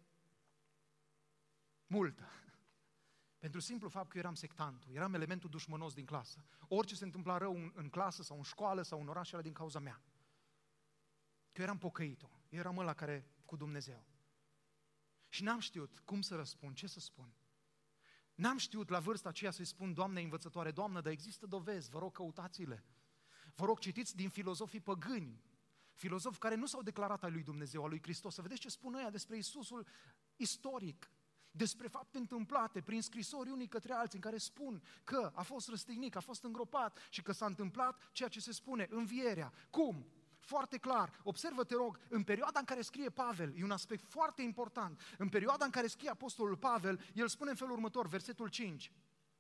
multă. Pentru simplu fapt că eu eram sectantul, eram elementul dușmănos din clasă. Orice se întâmpla rău în, în clasă sau în școală sau în oraș era din cauza mea. Că eu eram pocăitul, eu eram ăla care cu Dumnezeu. Și n-am știut cum să răspund, ce să spun. N-am știut la vârsta aceea să-i spun, Doamne învățătoare, Doamnă, dar există dovezi, vă rog căutați-le. Vă rog citiți din filozofii păgâni, filozofi care nu s-au declarat al lui Dumnezeu, al lui Hristos. Să vedeți ce spun ăia despre Iisusul istoric, despre fapte întâmplate prin scrisori unii către alții în care spun că a fost răstignit, că a fost îngropat și că s-a întâmplat ceea ce se spune, învierea. Cum? Foarte clar, observă, te rog, în perioada în care scrie Pavel, e un aspect foarte important, în perioada în care scrie Apostolul Pavel, el spune în felul următor, versetul cinci,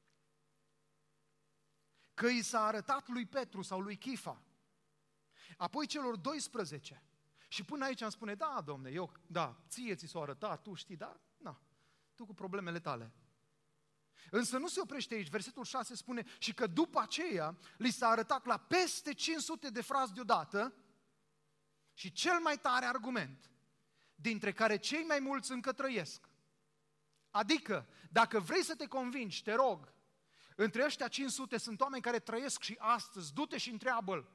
că i s-a arătat lui Petru sau lui Chifa, apoi celor doisprezece. Și până aici îmi spune, da, Domne, eu, da, ție ți s-a arătat, tu știi, da, na, tu cu problemele tale. Însă nu se oprește aici, versetul șase spune, și că după aceea li s-a arătat la peste cinci sute de frați deodată și cel mai tare argument, dintre care cei mai mulți încă trăiesc. Adică, dacă vrei să te convingi, te rog, între ăștia cinci sute sunt oameni care trăiesc și astăzi, du-te și întreabă-l.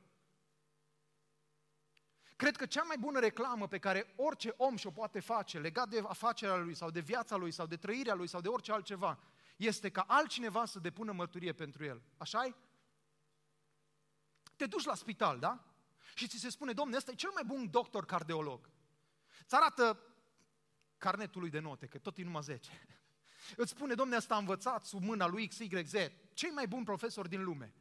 Cred că cea mai bună reclamă pe care orice om și-o poate face legat de afacerea lui sau de viața lui sau de trăirea lui sau de orice altceva este ca altcineva să depună mărturie pentru el. Așa-i? Te duci la spital, da? Și ți se spune, Domne, ăsta e cel mai bun doctor cardiolog. Îți arată carnetul lui de note, că tot e numai zece. Îți spune, Domne, ăsta a învățat sub mâna lui X Y Z, cei mai buni profesori din lume.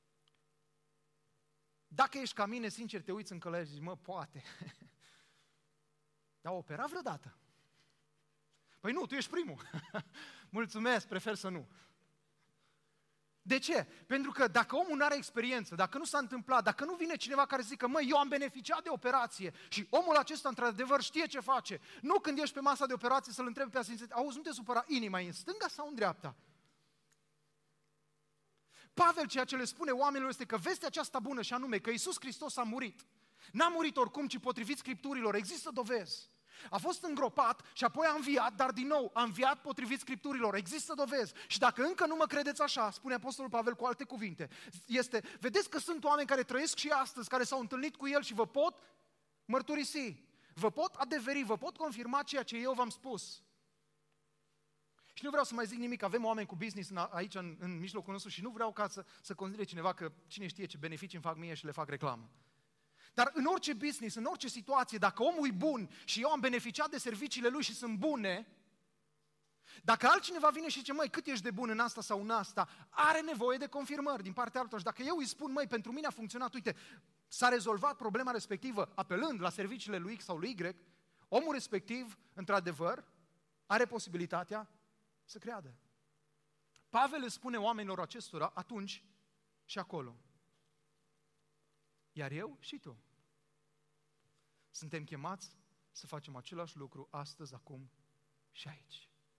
Dacă ești ca mine, sincer, te uiți în călări și zici, mă, poate. Dar a operat vreodată? Păi nu, tu ești primul. Mulțumesc, prefer să nu. De ce? Pentru că dacă omul nu are experiență, dacă nu s-a întâmplat, dacă nu vine cineva care zică, măi, eu am beneficiat de operație și omul acesta, într-adevăr, știe ce face, nu când ești pe masa de operație să-l întrebi pe asistent, auzi, nu te supăra, inima e în stânga sau în dreapta? Pavel ceea ce le spune oamenilor este că vestea aceasta bună și anume că Iisus Hristos a murit. N-a murit oricum, ci potrivit Scripturilor, există dovezi. A fost îngropat și apoi a înviat, dar din nou a înviat potrivit Scripturilor, există dovezi. Și dacă încă nu mă credeți așa, spune Apostolul Pavel cu alte cuvinte, este, vedeți că sunt oameni care trăiesc și astăzi, care s-au întâlnit cu El și vă pot mărturisi, vă pot adeveri, vă pot confirma ceea ce eu v-am spus. Și nu vreau să mai zic nimic, avem oameni cu business în, aici în, în mijlocul nostru și nu vreau ca să, să considere cineva că cine știe ce beneficii îmi fac mie și le fac reclamă. Dar în orice business, în orice situație, dacă omul e bun și eu am beneficiat de serviciile lui și sunt bune, dacă altcineva vine și zice, măi, cât ești de bun în asta sau în asta, are nevoie de confirmări din partea altor. Și dacă eu îi spun, măi, pentru mine a funcționat, uite, s-a rezolvat problema respectivă apelând la serviciile lui X sau lui Y, omul respectiv, într-adevăr, are posibilitatea să creadă. Pavel îți spune oamenilor acestora atunci și acolo. Iar eu și tu suntem chemați să facem același lucru astăzi, acum și aici.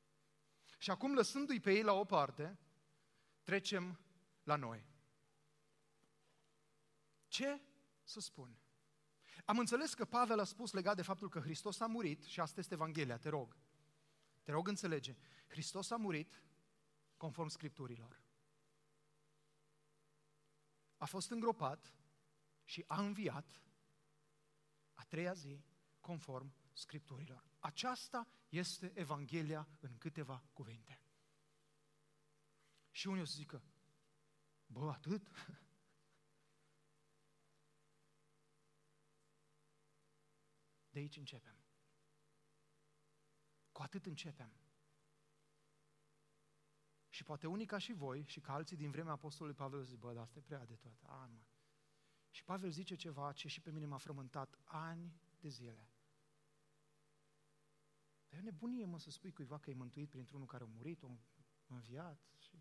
Și acum, lăsându-i pe ei la o parte, trecem la noi. Ce să spun? Am înțeles că Pavel a spus legat de faptul că Hristos a murit, și asta este Evanghelia, te rog. Te rog înțelege. Hristos a murit conform Scripturilor. A fost îngropat și a înviat a treia zi conform Scripturilor. Aceasta este Evanghelia în câteva cuvinte. Și unii o să zică, bă, atât? De aici începem. Cu atât începem. Și poate unii ca și voi și ca alții din vremea Apostolului Pavel zic, bă, dar asta e prea de tot. A, mă. Și Pavel zice ceva ce și pe mine m-a frământat ani de zile. Dar e o nebunie, mă, să spui cuiva că e mântuit printr-unul care a murit, a înviat. Și...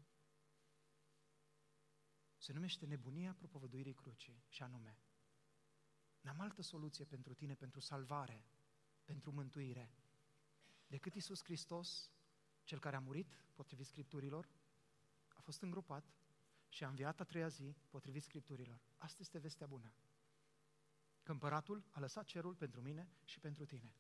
se numește nebunia propovăduirii crucii, și anume, n-am altă soluție pentru tine, pentru salvare, pentru mântuire, decât Iisus Hristos, Cel care a murit, potrivit Scripturilor, a fost îngropat și a înviat a treia zi, potrivit Scripturilor. Asta este vestea bună. Că Împăratul a lăsat cerul pentru mine și pentru tine.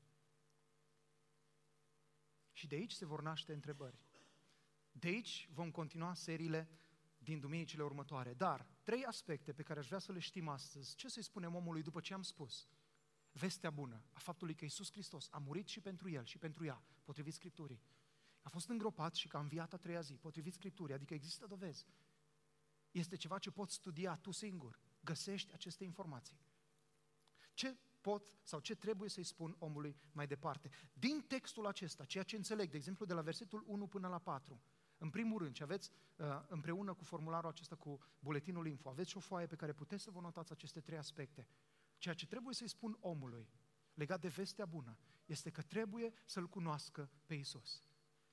Și de aici se vor naște întrebări. De aici vom continua seriile din duminicile următoare. Dar, trei aspecte pe care aș vrea să le știm astăzi. Ce să-i spunem omului după ce am spus? Vestea bună a faptului că Iisus Hristos a murit și pentru el și pentru ea, potrivit Scripturii. A fost îngropat și că a înviat a treia zi, potrivit Scripturii, adică există dovezi. Este ceva ce poți studia tu singur. Găsești aceste informații. Ce pot sau ce trebuie să-i spun omului mai departe? Din textul acesta, ceea ce înțeleg, de exemplu, de la versetul unu până la patru, în primul rând, ce aveți uh, împreună cu formularul acesta, cu buletinul info, aveți și o foaie pe care puteți să vă notați aceste trei aspecte. Ceea ce trebuie să-i spun omului, legat de vestea bună, este că trebuie să-L cunoască pe Iisus.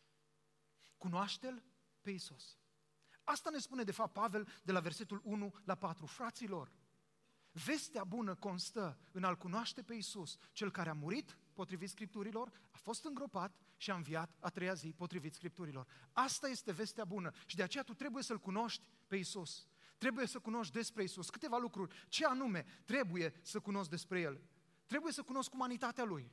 Cunoaște-L pe Iisus. Asta ne spune de fapt Pavel de la versetul unu la patru. Fraților, vestea bună constă în a-L cunoaște pe Iisus, Cel care a murit, potrivit Scripturilor, a fost îngropat și a înviat a treia zi, potrivit Scripturilor. Asta este vestea bună și de aceea tu trebuie să-L cunoști pe Iisus. Trebuie să cunoști despre Iisus câteva lucruri. Ce anume trebuie să cunoști despre El? Trebuie să cunoști umanitatea Lui.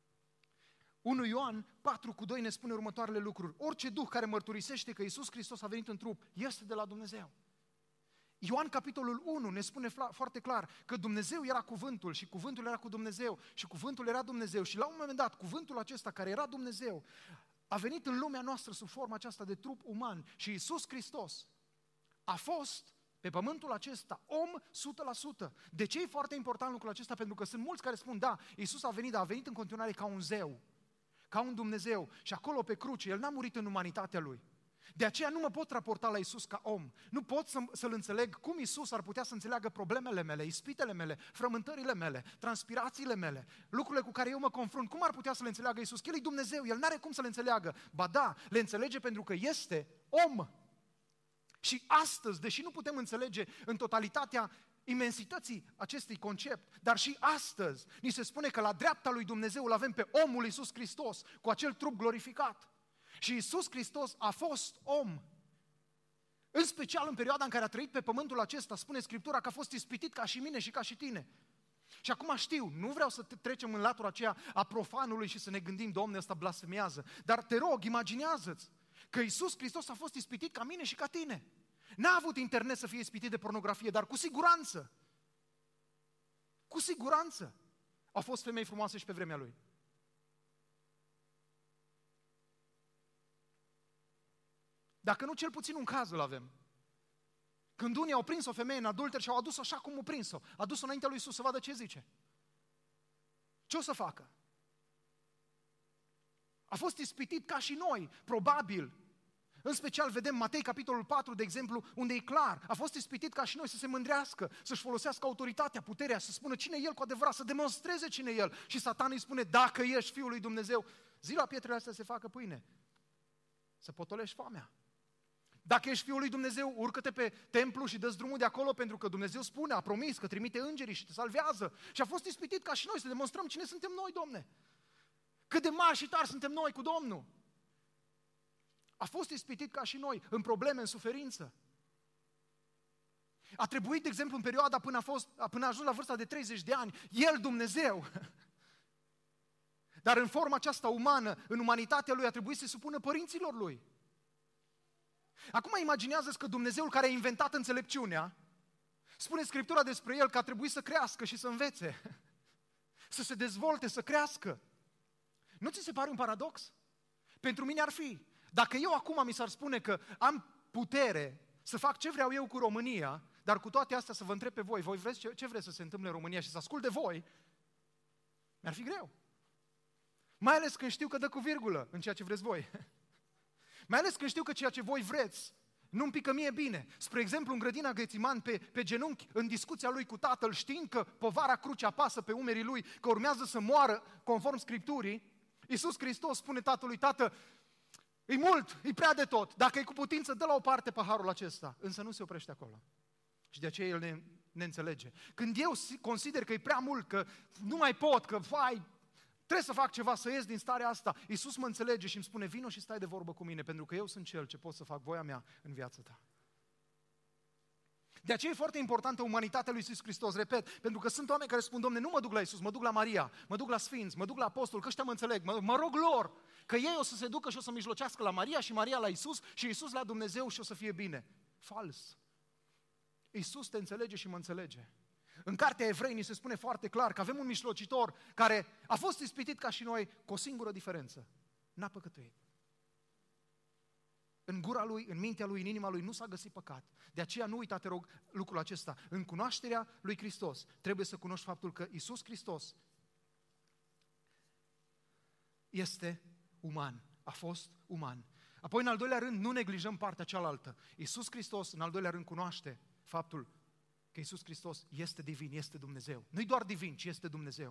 unu Ioan patru cu doi ne spune următoarele lucruri. Orice duh care mărturisește că Iisus Hristos a venit în trup este de la Dumnezeu. Ioan capitolul unu ne spune foarte clar că Dumnezeu era cuvântul și cuvântul era cu Dumnezeu și cuvântul era Dumnezeu și la un moment dat cuvântul acesta care era Dumnezeu a venit în lumea noastră sub forma aceasta de trup uman și Iisus Hristos a fost pe pământul acesta om o sută la sută. De ce e foarte important lucrul acesta? Pentru că sunt mulți care spun da, Iisus a venit, dar a venit în continuare ca un zeu, ca un Dumnezeu și acolo pe cruce, El n-a murit în umanitatea Lui. De aceea nu mă pot raporta la Iisus ca om. Nu pot să, să-L înțeleg cum Iisus ar putea să înțeleagă problemele mele, ispitele mele, frământările mele, transpirațiile mele, lucrurile cu care eu mă confrunt. Cum ar putea să le înțeleagă Iisus? Că El e Dumnezeu, El n-are cum să le înțeleagă. Ba da, le înțelege pentru că este om. Și astăzi, deși nu putem înțelege în totalitatea imensității acestui concept, dar și astăzi ni se spune că la dreapta lui Dumnezeu îl avem pe omul Iisus Hristos, cu acel trup glorificat. Și Iisus Hristos a fost om. În special în perioada în care a trăit pe pământul acesta, spune Scriptura că a fost ispitit ca și mine și ca și tine. Și acum știu, nu vreau să trecem în latura aceea a profanului și să ne gândim, Doamne, ăsta blasfemiază, dar te rog, imaginează-ți că Iisus Hristos a fost ispitit ca mine și ca tine. N-a avut internet să fie ispitit de pornografie, dar cu siguranță, cu siguranță, au fost femei frumoase și pe vremea Lui. Dacă nu, cel puțin un caz îl avem. Când unii au prins o femeie în adulter și au adus-o așa cum au prins-o, a dus-o înaintea lui Iisus să vadă ce zice. Ce o să facă? A fost ispitit ca și noi, probabil. În special vedem Matei, capitolul patru, de exemplu, unde e clar, a fost ispitit ca și noi să se mândrească, să-și folosească autoritatea, puterea, să spună cine e El cu adevărat, să demonstreze cine e El. Și Satan îi spune, dacă ești Fiul lui Dumnezeu, zi la pietrele astea să se facă pâine, să potolești foamea. Dacă ești Fiul lui Dumnezeu, urcă-te pe templu și dă-ți drumul de acolo, pentru că Dumnezeu spune, a promis că trimite îngerii și te salvează. Și a fost ispitit ca și noi, să demonstrăm cine suntem noi, Domne. Cât de mari și tari suntem noi cu Domnul. A fost ispitit ca și noi, în probleme, în suferință. A trebuit, de exemplu, în perioada până a, fost, până a ajuns la vârsta de treizeci de ani, El, Dumnezeu, dar în forma aceasta umană, în umanitatea Lui, a trebuit să se supună părinților Lui. Acum imaginează-ți că Dumnezeul care a inventat înțelepciunea, spune Scriptura despre El că a trebuit să crească și să învețe, să se dezvolte, să crească. Nu ți se pare un paradox? Pentru mine ar fi. Dacă eu acum mi s-ar spune că am putere să fac ce vreau eu cu România, dar cu toate astea să vă întreb pe voi, voi vreți ce, ce vreți să se întâmple în România și să ascult de voi, mi-ar fi greu. Mai ales când știu că dă cu virgulă în ceea ce vreți voi. Mai ales când știu că ceea ce voi vreți nu-mi pică mie bine. Spre exemplu, în grădina Ghețiman, pe, pe genunchi, în discuția lui cu Tatăl, știind că povara cruce apasă pe umerii lui, că urmează să moară conform Scripturii, Iisus Hristos spune Tatălui: Tată, e mult, e prea de tot, dacă e cu putință, dă la o parte paharul acesta. Însă nu se oprește acolo. Și de aceea El ne, ne înțelege. Când eu consider că e prea mult, că nu mai pot, că vai, trebuie să fac ceva să ies din starea asta, Iisus mă înțelege și îmi spune: vino și stai de vorbă cu mine, pentru că eu sunt Cel ce pot să fac voia mea în viața ta. De aceea e foarte importantă umanitatea lui Iisus Hristos, repet, pentru că sunt oameni care spun: Dom'le, nu mă duc la Iisus, mă duc la Maria, mă duc la Sfinți, mă duc la Apostol, că ăștia mă înțeleg, mă, mă rog lor, că ei o să se ducă și o să mijlocească la Maria și Maria la Iisus și Iisus la Dumnezeu și o să fie bine. Fals! Iisus te înțelege și mă înțelege. În cartea Evrei ni se spune foarte clar că avem un mijlocitor care a fost ispitit ca și noi cu o singură diferență: n-a păcătuit. În gura lui, în mintea lui, în inima lui nu s-a găsit păcat. De aceea nu uita, te rog, lucrul acesta. În cunoașterea lui Hristos trebuie să cunoști faptul că Iisus Hristos este uman, a fost uman. Apoi, în al doilea rând, nu neglijăm partea cealaltă. Iisus Hristos, în al doilea rând, cunoaște faptul că Iisus Hristos este divin, este Dumnezeu. Nu-i doar divin, ci este Dumnezeu.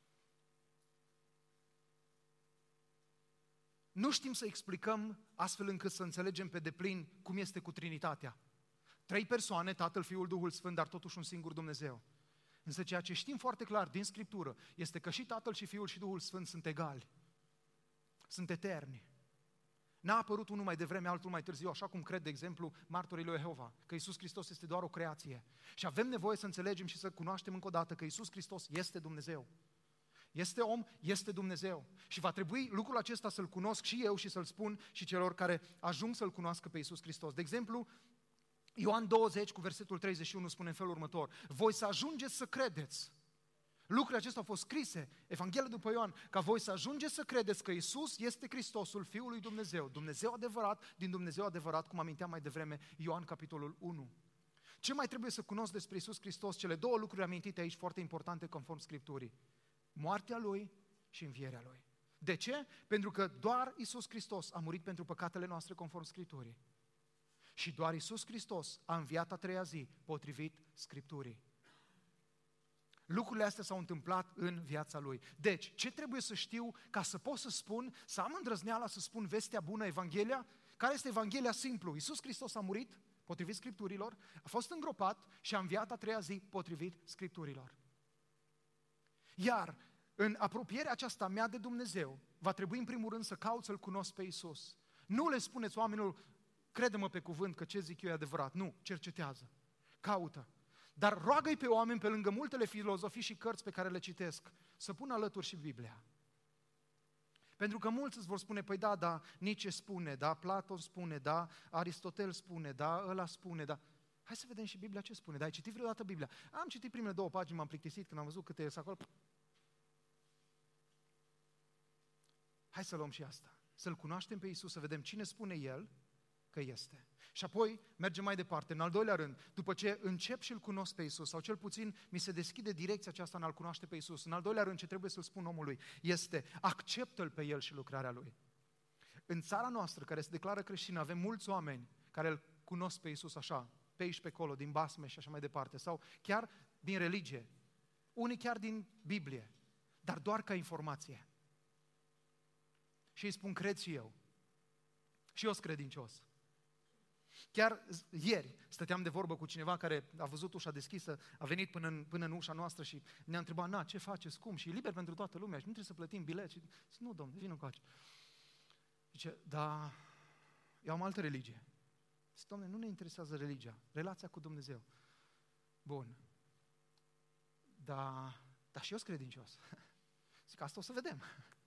Nu știm să explicăm astfel încât să înțelegem pe deplin cum este cu Trinitatea. Trei persoane, Tatăl, Fiul, Duhul Sfânt, dar totuși un singur Dumnezeu. Însă ceea ce știm foarte clar din Scriptură este că și Tatăl și Fiul și Duhul Sfânt sunt egali. Sunt eterni. N-a apărut unul mai devreme, altul mai târziu, așa cum cred, de exemplu, martorii lui Jehova, că Iisus Hristos este doar o creație. Și avem nevoie să înțelegem și să cunoaștem încă o dată că Iisus Hristos este Dumnezeu. Este om, este Dumnezeu. Și va trebui lucrul acesta să-l cunosc și eu și să-l spun și celor care ajung să-l cunoască pe Iisus Hristos. De exemplu, Ioan douăzeci cu versetul treizeci și unu spune în felul următor: voi să ajungeți să credeți. Lucrurile acestea au fost scrise, Evanghelia după Ioan, ca voi să ajungeți să credeți că Iisus este Hristosul, Fiul lui Dumnezeu, Dumnezeu adevărat, din Dumnezeu adevărat, cum aminteam mai devreme, Ioan capitolul unu. Ce mai trebuie să cunosc despre Iisus Hristos? Cele două lucruri amintite aici foarte importante conform Scripturii: moartea Lui și învierea Lui. De ce? Pentru că doar Iisus Hristos a murit pentru păcatele noastre conform Scripturii. Și doar Iisus Hristos a înviat a treia zi potrivit Scripturii. Lucrurile astea s-au întâmplat în viața Lui. Deci, ce trebuie să știu ca să pot să spun, să am îndrăzneala să spun vestea bună, Evanghelia? Care este Evanghelia simplu? Iisus Hristos a murit potrivit Scripturilor, a fost îngropat și a înviat a treia zi potrivit Scripturilor. Iar în apropierea aceasta mea de Dumnezeu, va trebui în primul rând să caut să-L cunosc pe Iisus. Nu le spuneți oamenilor: crede-mă pe cuvânt că ce zic eu e adevărat. Nu, cercetează, caută. Dar roagă-i pe oameni, pe lângă multele filozofii și cărți pe care le citesc, să pună alături și Biblia. Pentru că mulți îți vor spune: păi da, da, Nietzsche spune, da, Platon spune, da, Aristotel spune, da, ăla spune, da. Hai să vedem și Biblia ce spune. Dar ai citit vreodată Biblia? Am citit primele două pagini, m-am plictisit când am văzut câte e acolo. Hai să luăm și asta. Să-L cunoaștem pe Iisus, să vedem cine spune El că este. Și apoi mergem mai departe. În al doilea rând, după ce încep și îl cunosc pe Iisus, sau cel puțin mi se deschide direcția aceasta în a-L cunoaște pe Iisus, în al doilea rând, ce trebuie să-l spun omului este: acceptă-L pe El și lucrarea Lui. În țara noastră, care se declară creștină, avem mulți oameni care îl cunosc pe Iisus așa, pe aici, pe acolo, din basme și așa mai departe, sau chiar din religie, unii chiar din Biblie, dar doar ca informație. Și îi spun: cred și eu. Și eu sunt credincios. Chiar ieri stăteam de vorbă cu cineva care a văzut ușa deschisă, a venit până în, până în ușa noastră și ne-a întrebat: na, ce faceți, cum? Și e liber pentru toată lumea și nu trebuie să plătim bilet. Și zic: nu, domnule, vină încoace. Zice: da, Eu am altă religie. Zic, Doamne, nu ne interesează religia, relația cu Dumnezeu. Bun. Dar, dar și eu sunt credincios. Zic, asta o să vedem.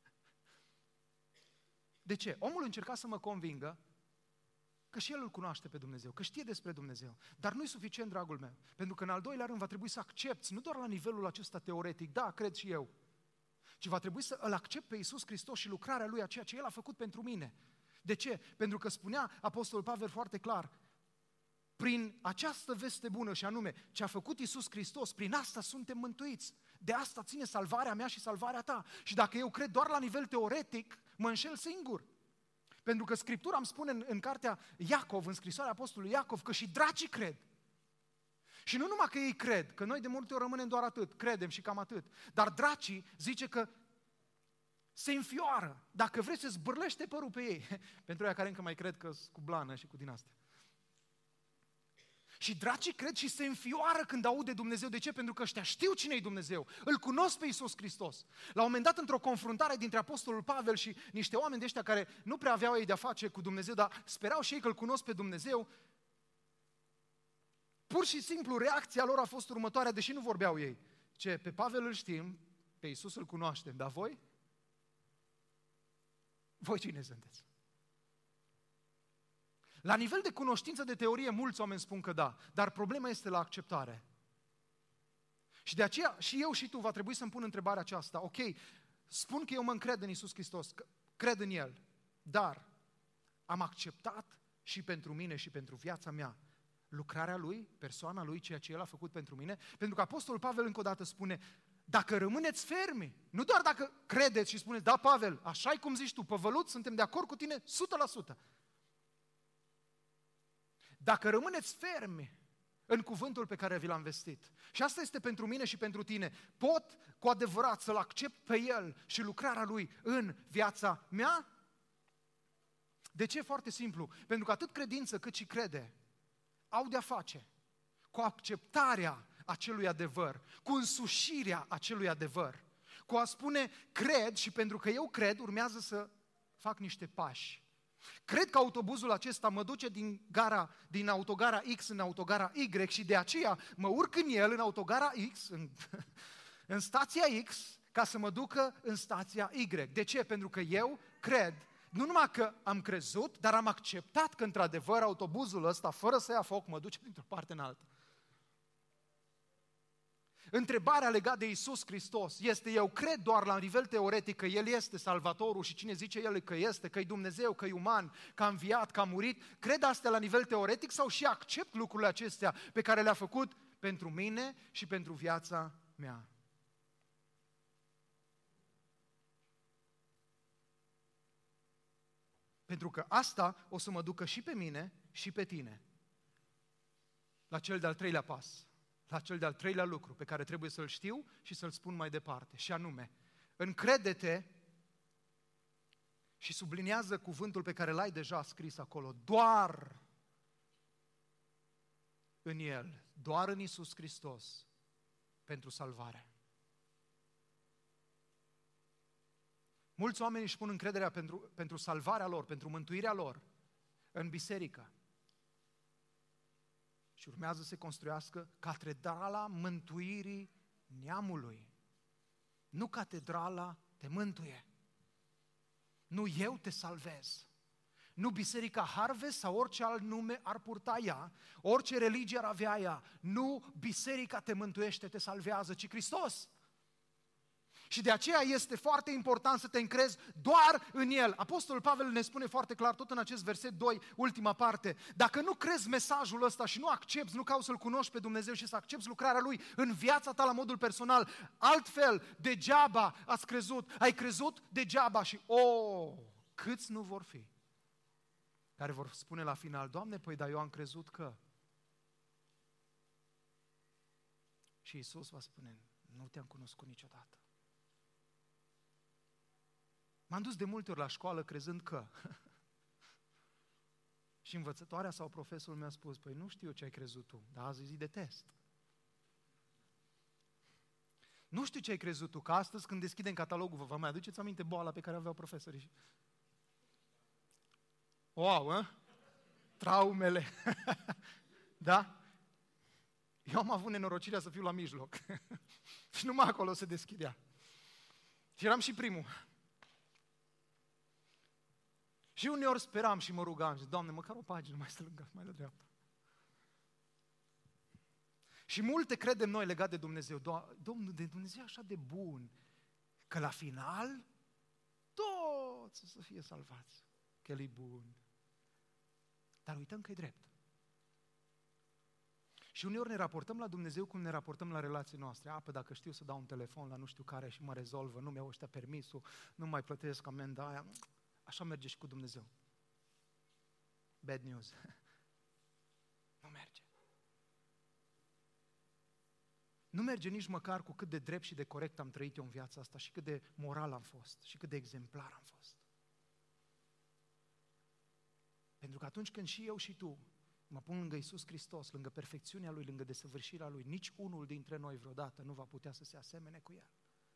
De ce? Omul încerca să mă convingă că și el îl cunoaște pe Dumnezeu, că știe despre Dumnezeu. Dar nu e suficient, dragul meu. Pentru că în al doilea rând va trebui să accepți, nu doar la nivelul acesta teoretic, da, cred și eu, ci va trebui să îl accept pe Iisus Hristos și lucrarea Lui, a ceea ce El a făcut pentru mine. De ce? Pentru că spunea Apostolul Pavel foarte clar, prin această veste bună și anume, ce a făcut Iisus Hristos, prin asta suntem mântuiți. De asta ține salvarea mea și salvarea ta. Și dacă eu cred doar la nivel teoretic, mă înșel singur. Pentru că Scriptura îmi spune în, în cartea Iacov, în scrisoarea Apostolului Iacov, că și dracii cred. Și nu numai că ei cred, că noi de multe ori rămânem doar atât, credem și cam atât. Dar dracii zice că se înfioară. Dacă vreți, se zbârlește părul pe ei. Pentru aia care încă mai cred că sunt cu blană și cu din astea. Și dracii cred și se înfioară când aud de Dumnezeu. De ce? Pentru că ăștia știu cine e Dumnezeu. Îl cunosc pe Iisus Hristos. La un moment dat, într-o confruntare dintre Apostolul Pavel și niște oameni de ăștia care nu prea aveau ei de-a face cu Dumnezeu, dar sperau și ei că îl cunosc pe Dumnezeu, pur și simplu reacția lor a fost următoarea, deși nu vorbeau ei. Ce? Pe Pavel îl știm, pe Iisus îl cunoaștem, dar voi? Voi cine sunteți? La nivel de cunoștință de teorie, mulți oameni spun că da, dar problema este la acceptare. Și de aceea și eu și tu va trebui să-mi pun întrebarea aceasta. Ok, spun că eu mă încred în Iisus Hristos, că cred în El, dar am acceptat și pentru mine și pentru viața mea lucrarea Lui, persoana Lui, ceea ce El a făcut pentru mine? Pentru că Apostolul Pavel încă o dată spune, dacă rămâneți fermi, nu doar dacă credeți și spuneți, da, Pavel, așa-i cum zici tu, păvălut, suntem de acord cu tine o sută la sută. Dacă rămâneți fermi în cuvântul pe care vi l-am vestit, și asta este pentru mine și pentru tine, pot cu adevărat să-L accept pe El și lucrarea Lui în viața mea? De ce? Foarte simplu. Pentru că atât credință cât și crede au de-a face cu acceptarea acelui adevăr, cu însușirea acelui adevăr, cu a spune cred și pentru că eu cred urmează să fac niște pași. Cred că autobuzul acesta mă duce din, gara, din autogara X în autogara Y și de aceea mă urc în el, în autogara X, în, în stația X, ca să mă ducă în stația Y. De ce? Pentru că eu cred, nu numai că am crezut, dar am acceptat că într-adevăr autobuzul ăsta, fără să ia foc, mă duce dintr-o parte în alta. Întrebarea legată de Iisus Hristos este, eu cred doar la nivel teoretic că El este Salvatorul și cine zice El că este, că e Dumnezeu, că e uman, că a înviat, că a murit, cred astea la nivel teoretic sau și accept lucrurile acestea pe care le-a făcut pentru mine și pentru viața mea? Pentru că asta o să mă ducă și pe mine și pe tine la cel de-al treilea pas. La cel de-al treilea lucru pe care trebuie să-l știu și să-l spun mai departe. Și anume, încrede-te și subliniază cuvântul pe care l-ai deja scris acolo. Doar în El, doar în Iisus Hristos pentru salvare. Mulți oameni își pun încrederea pentru, pentru salvarea lor, pentru mântuirea lor în biserică. Și urmează să se construiască catedrala mântuirii neamului. Nu catedrala te mântuie. Nu eu te salvez. Nu Biserica Harvest sau orice alt nume ar purta ea, orice religie ar avea ea. Nu biserica te mântuiește, te salvează, ci Hristos. Și de aceea este foarte important să te încrezi doar în El. Apostolul Pavel ne spune foarte clar, tot în acest verset doi, ultima parte, dacă nu crezi mesajul ăsta și nu accepți, nu cauți să-L cunoști pe Dumnezeu și să accepți lucrarea Lui în viața ta la modul personal, altfel, degeaba ați crezut, ai crezut degeaba și, o, oh, câți nu vor fi care vor spune la final, Doamne, păi, dar eu am crezut că... Și Iisus va spune, nu te-am cunoscut niciodată. M-am dus de multe ori la școală crezând că... Și învățătoarea sau profesorul mi-a spus, păi nu știu ce ai crezut tu, dar azi e zi de test. Nu știu ce ai crezut tu, că astăzi când deschidem catalogul, vă mai aduceți aminte boala pe care aveau profesorii? Wow, hă? traumele, da? Eu am avut nenorocirea să fiu la mijloc și numai acolo se deschidea. Și eram și primul. Și uneori speram și mă rugam și Doamne, măcar o pagină mai stângă, mai la dreapta. Și multe credem noi legat de Dumnezeu. Domnul, de Dumnezeu e așa de bun, că la final toți o să fie salvați, că El e bun. Dar uităm că e drept. Și uneori ne raportăm la Dumnezeu cum ne raportăm la relații noastre. A, păi dacă știu să dau un telefon la nu știu care și mă rezolvă, nu mi-au ăștia permisul, nu mai plătesc amenda aia, așa merge și cu Dumnezeu. Bad news. Nu merge. Nu merge nici măcar cu cât de drept și de corect am trăit eu în viața asta și cât de moral am fost și cât de exemplar am fost. Pentru că atunci când și eu și tu mă pun lângă Iisus Hristos, lângă perfecțiunea Lui, lângă desăvârșirea Lui, nici unul dintre noi vreodată nu va putea să se asemene cu El.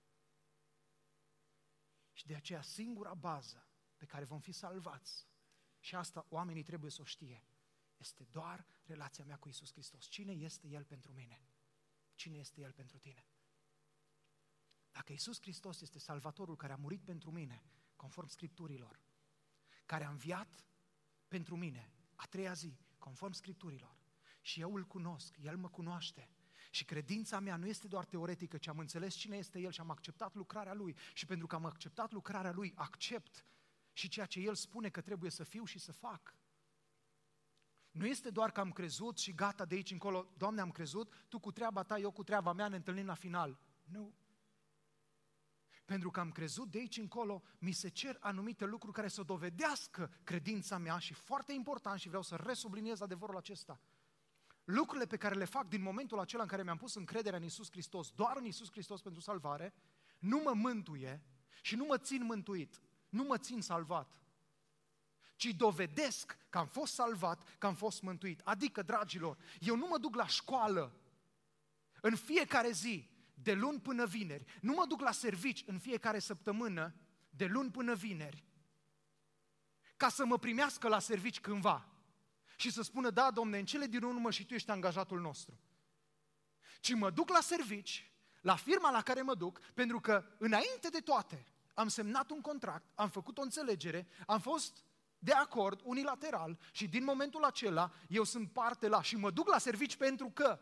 Și de aceea singura bază pe care vom fi salvați, și asta oamenii trebuie să o știe, este doar relația mea cu Iisus Hristos. Cine este El pentru mine? Cine este El pentru tine? Dacă Iisus Hristos este Salvatorul care a murit pentru mine, conform Scripturilor, care a înviat pentru mine a treia zi, conform Scripturilor, și eu îl cunosc, El mă cunoaște, și credința mea nu este doar teoretică, ci am înțeles cine este El și am acceptat lucrarea Lui, și pentru că am acceptat lucrarea Lui, accept și ceea ce El spune că trebuie să fiu și să fac. Nu este doar că am crezut și gata de aici încolo, Doamne, am crezut, Tu cu treaba Ta, eu cu treaba mea, ne întâlnim la final. Nu. Pentru că am crezut de aici încolo, mi se cer anumite lucruri care să dovedească credința mea și foarte important, și vreau să resubliniez adevărul acesta, lucrurile pe care le fac din momentul acela în care mi-am pus încrederea în Iisus Hristos, doar în Iisus Hristos pentru salvare, nu mă mântuie și nu mă țin mântuit, nu mă țin salvat, ci dovedesc că am fost salvat, că am fost mântuit. Adică, dragilor, eu nu mă duc la școală în fiecare zi, de luni până vineri, nu mă duc la servici în fiecare săptămână, de luni până vineri, ca să mă primească la servici cândva și să spună, da, Domne, în cele din urmă și Tu ești angajatul nostru. Ci mă duc la servici, la firma la care mă duc, pentru că înainte de toate am semnat un contract, am făcut o înțelegere, am fost de acord unilateral și din momentul acela eu sunt parte la și mă duc la servici pentru că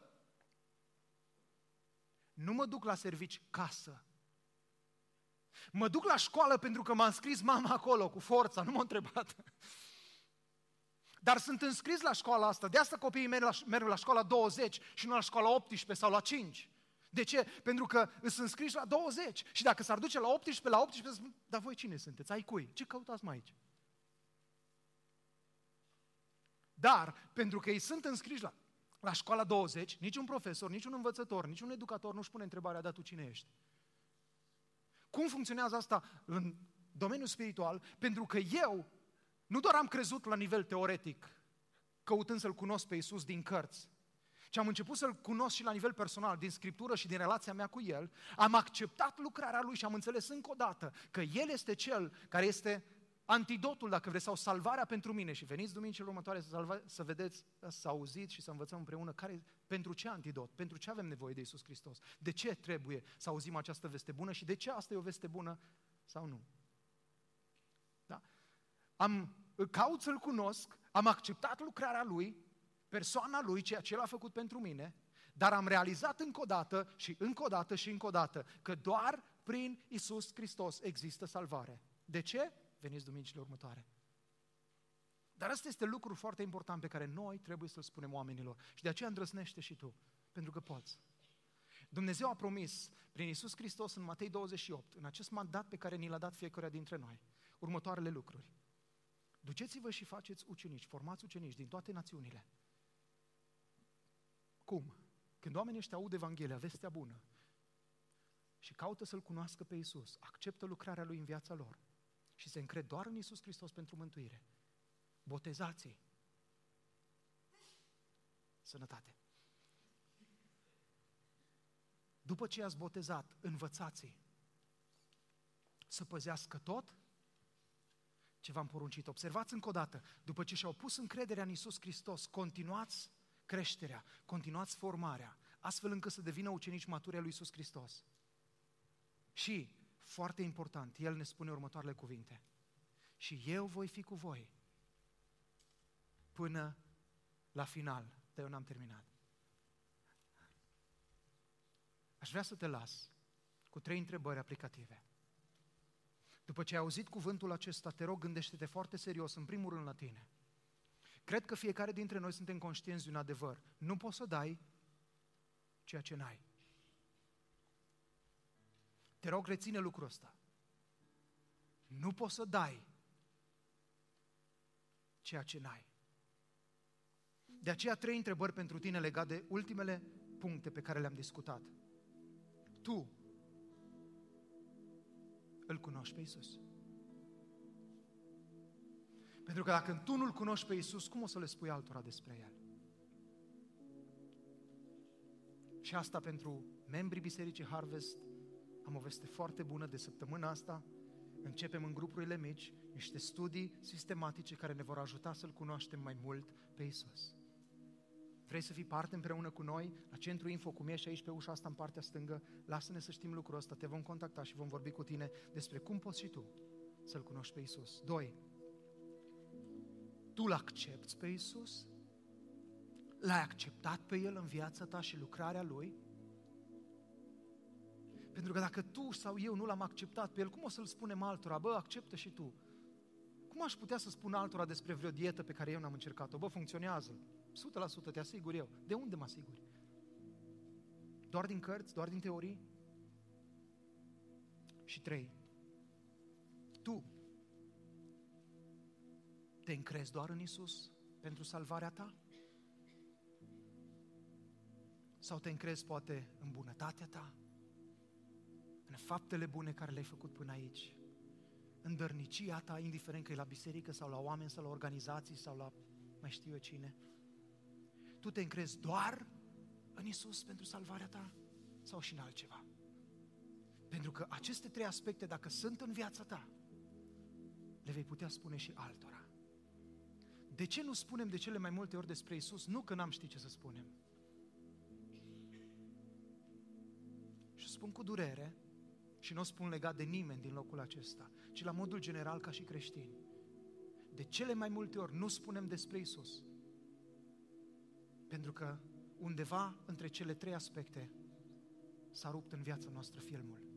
nu mă duc la servici casă. Mă duc la școală pentru că m-a înscris mama acolo cu forța, nu m-a întrebat. Dar sunt înscris la școala asta, de asta copiii merg la, merg la școala douăzeci și nu la școala optsprezece sau la cinci. De ce? Pentru că îți înscriși la douăzeci și dacă s-ar duce la optsprezece, la optsprezece, dar voi cine sunteți? Ai cui? Ce căutați mai aici? Dar, pentru că ei sunt înscriși la, la școala douăzeci, niciun profesor, niciun învățător, niciun educator nu-și pune întrebarea, dar tu cine ești? Cum funcționează asta în domeniul spiritual? Pentru că eu nu doar am crezut la nivel teoretic, căutând să-L cunosc pe Iisus din cărți, ci am început să-L cunosc și la nivel personal, din Scriptură și din relația mea cu El, am acceptat lucrarea Lui și am înțeles încă o dată că El este Cel care este antidotul, dacă vreți, sau salvarea pentru mine. Și veniți duminicile următoare să, salva, să vedeți, să auziți și să învățăm împreună care, pentru ce antidot, pentru ce avem nevoie de Iisus Hristos, de ce trebuie să auzim această veste bună și de ce asta e o veste bună sau nu. Da? Am, caut să-L cunosc, am acceptat lucrarea Lui, persoana Lui, ceea ce El a făcut pentru mine, dar am realizat încă o dată și încă o dată și încă o dată că doar prin Iisus Hristos există salvare. De ce? Veniți duminicile următoare. Dar ăsta este lucru foarte important pe care noi trebuie să-l spunem oamenilor. Și de aceea îndrăznește și tu, pentru că poți. Dumnezeu a promis prin Iisus Hristos în Matei douăzeci și opt, în acest mandat pe care ni l-a dat fiecare dintre noi, următoarele lucruri. Duceți-vă și faceți ucenici, formați ucenici din toate națiunile. Cum? Când oamenii ăștia aud Evanghelia, vestea bună, și caută să-L cunoască pe Iisus, acceptă lucrarea Lui în viața lor și se încred doar în Iisus Hristos pentru mântuire, botezați-i. Sănătate. După ce i-ați botezat, învățați-i să păzească tot ce v-am poruncit. Observați încă o dată, după ce și-au pus încrederea în Iisus Hristos, continuați creșterea, continuați formarea, astfel încât să devină ucenici maturi ai lui Iisus Hristos. Și, foarte important, El ne spune următoarele cuvinte: și eu voi fi cu voi până la final. Dar eu n-am terminat. Aș vrea să te las cu trei întrebări aplicative. După ce ai auzit cuvântul acesta, te rog, gândește-te foarte serios, în primul rând la tine. Cred că fiecare dintre noi suntem conștienți de un adevăr. Nu poți să dai ceea ce n-ai. Te rog, reține lucrul ăsta. Nu poți să dai ceea ce n-ai. De aceea trei întrebări pentru tine legate de ultimele puncte pe care le-am discutat. Tu îl cunoști pe Iisus? Pentru că dacă tu nu-L cunoști pe Iisus, cum o să le spui altora despre El? Și asta pentru membrii Bisericii Harvest, am o veste foarte bună de săptămâna asta. Începem în grupurile mici niște studii sistematice care ne vor ajuta să-L cunoaștem mai mult pe Iisus. Vrei să fii parte împreună cu noi la Centru Info, cum ești aici pe ușa asta în partea stângă? Lasă-ne să știm lucrul ăsta, te vom contacta și vom vorbi cu tine despre cum poți și tu să-L cunoști pe Iisus. Doi, tu l-accepți pe Iisus? L-ai acceptat pe El în viața ta și lucrarea Lui? Pentru că dacă tu sau eu nu l-am acceptat pe El, cum o să-L spunem altora? Bă, acceptă și tu. Cum aș putea să spun altora despre vreo dietă pe care eu n-am încercat-o? Bă, funcționează. o sută la sută te asigur eu. De unde mă asiguri? Doar din cărți? Doar din teorii? Și trei, tu te încrezi doar în Iisus pentru salvarea ta? Sau te încrezi poate în bunătatea ta? În faptele bune care le-ai făcut până aici? În dărnicia ta, indiferent că e la biserică sau la oameni sau la organizații sau la mai știu eu cine? Tu te încrezi doar în Iisus pentru salvarea ta sau și în altceva? Pentru că aceste trei aspecte, dacă sunt în viața ta, le vei putea spune și altora. De ce nu spunem de cele mai multe ori despre Iisus? Nu că n-am ști ce să spunem. Și spun cu durere, și nu o spun legat de nimeni din locul acesta, ci la modul general ca și creștini. De cele mai multe ori nu spunem despre Iisus. Pentru că undeva între cele trei aspecte s-a rupt în viața noastră filmul.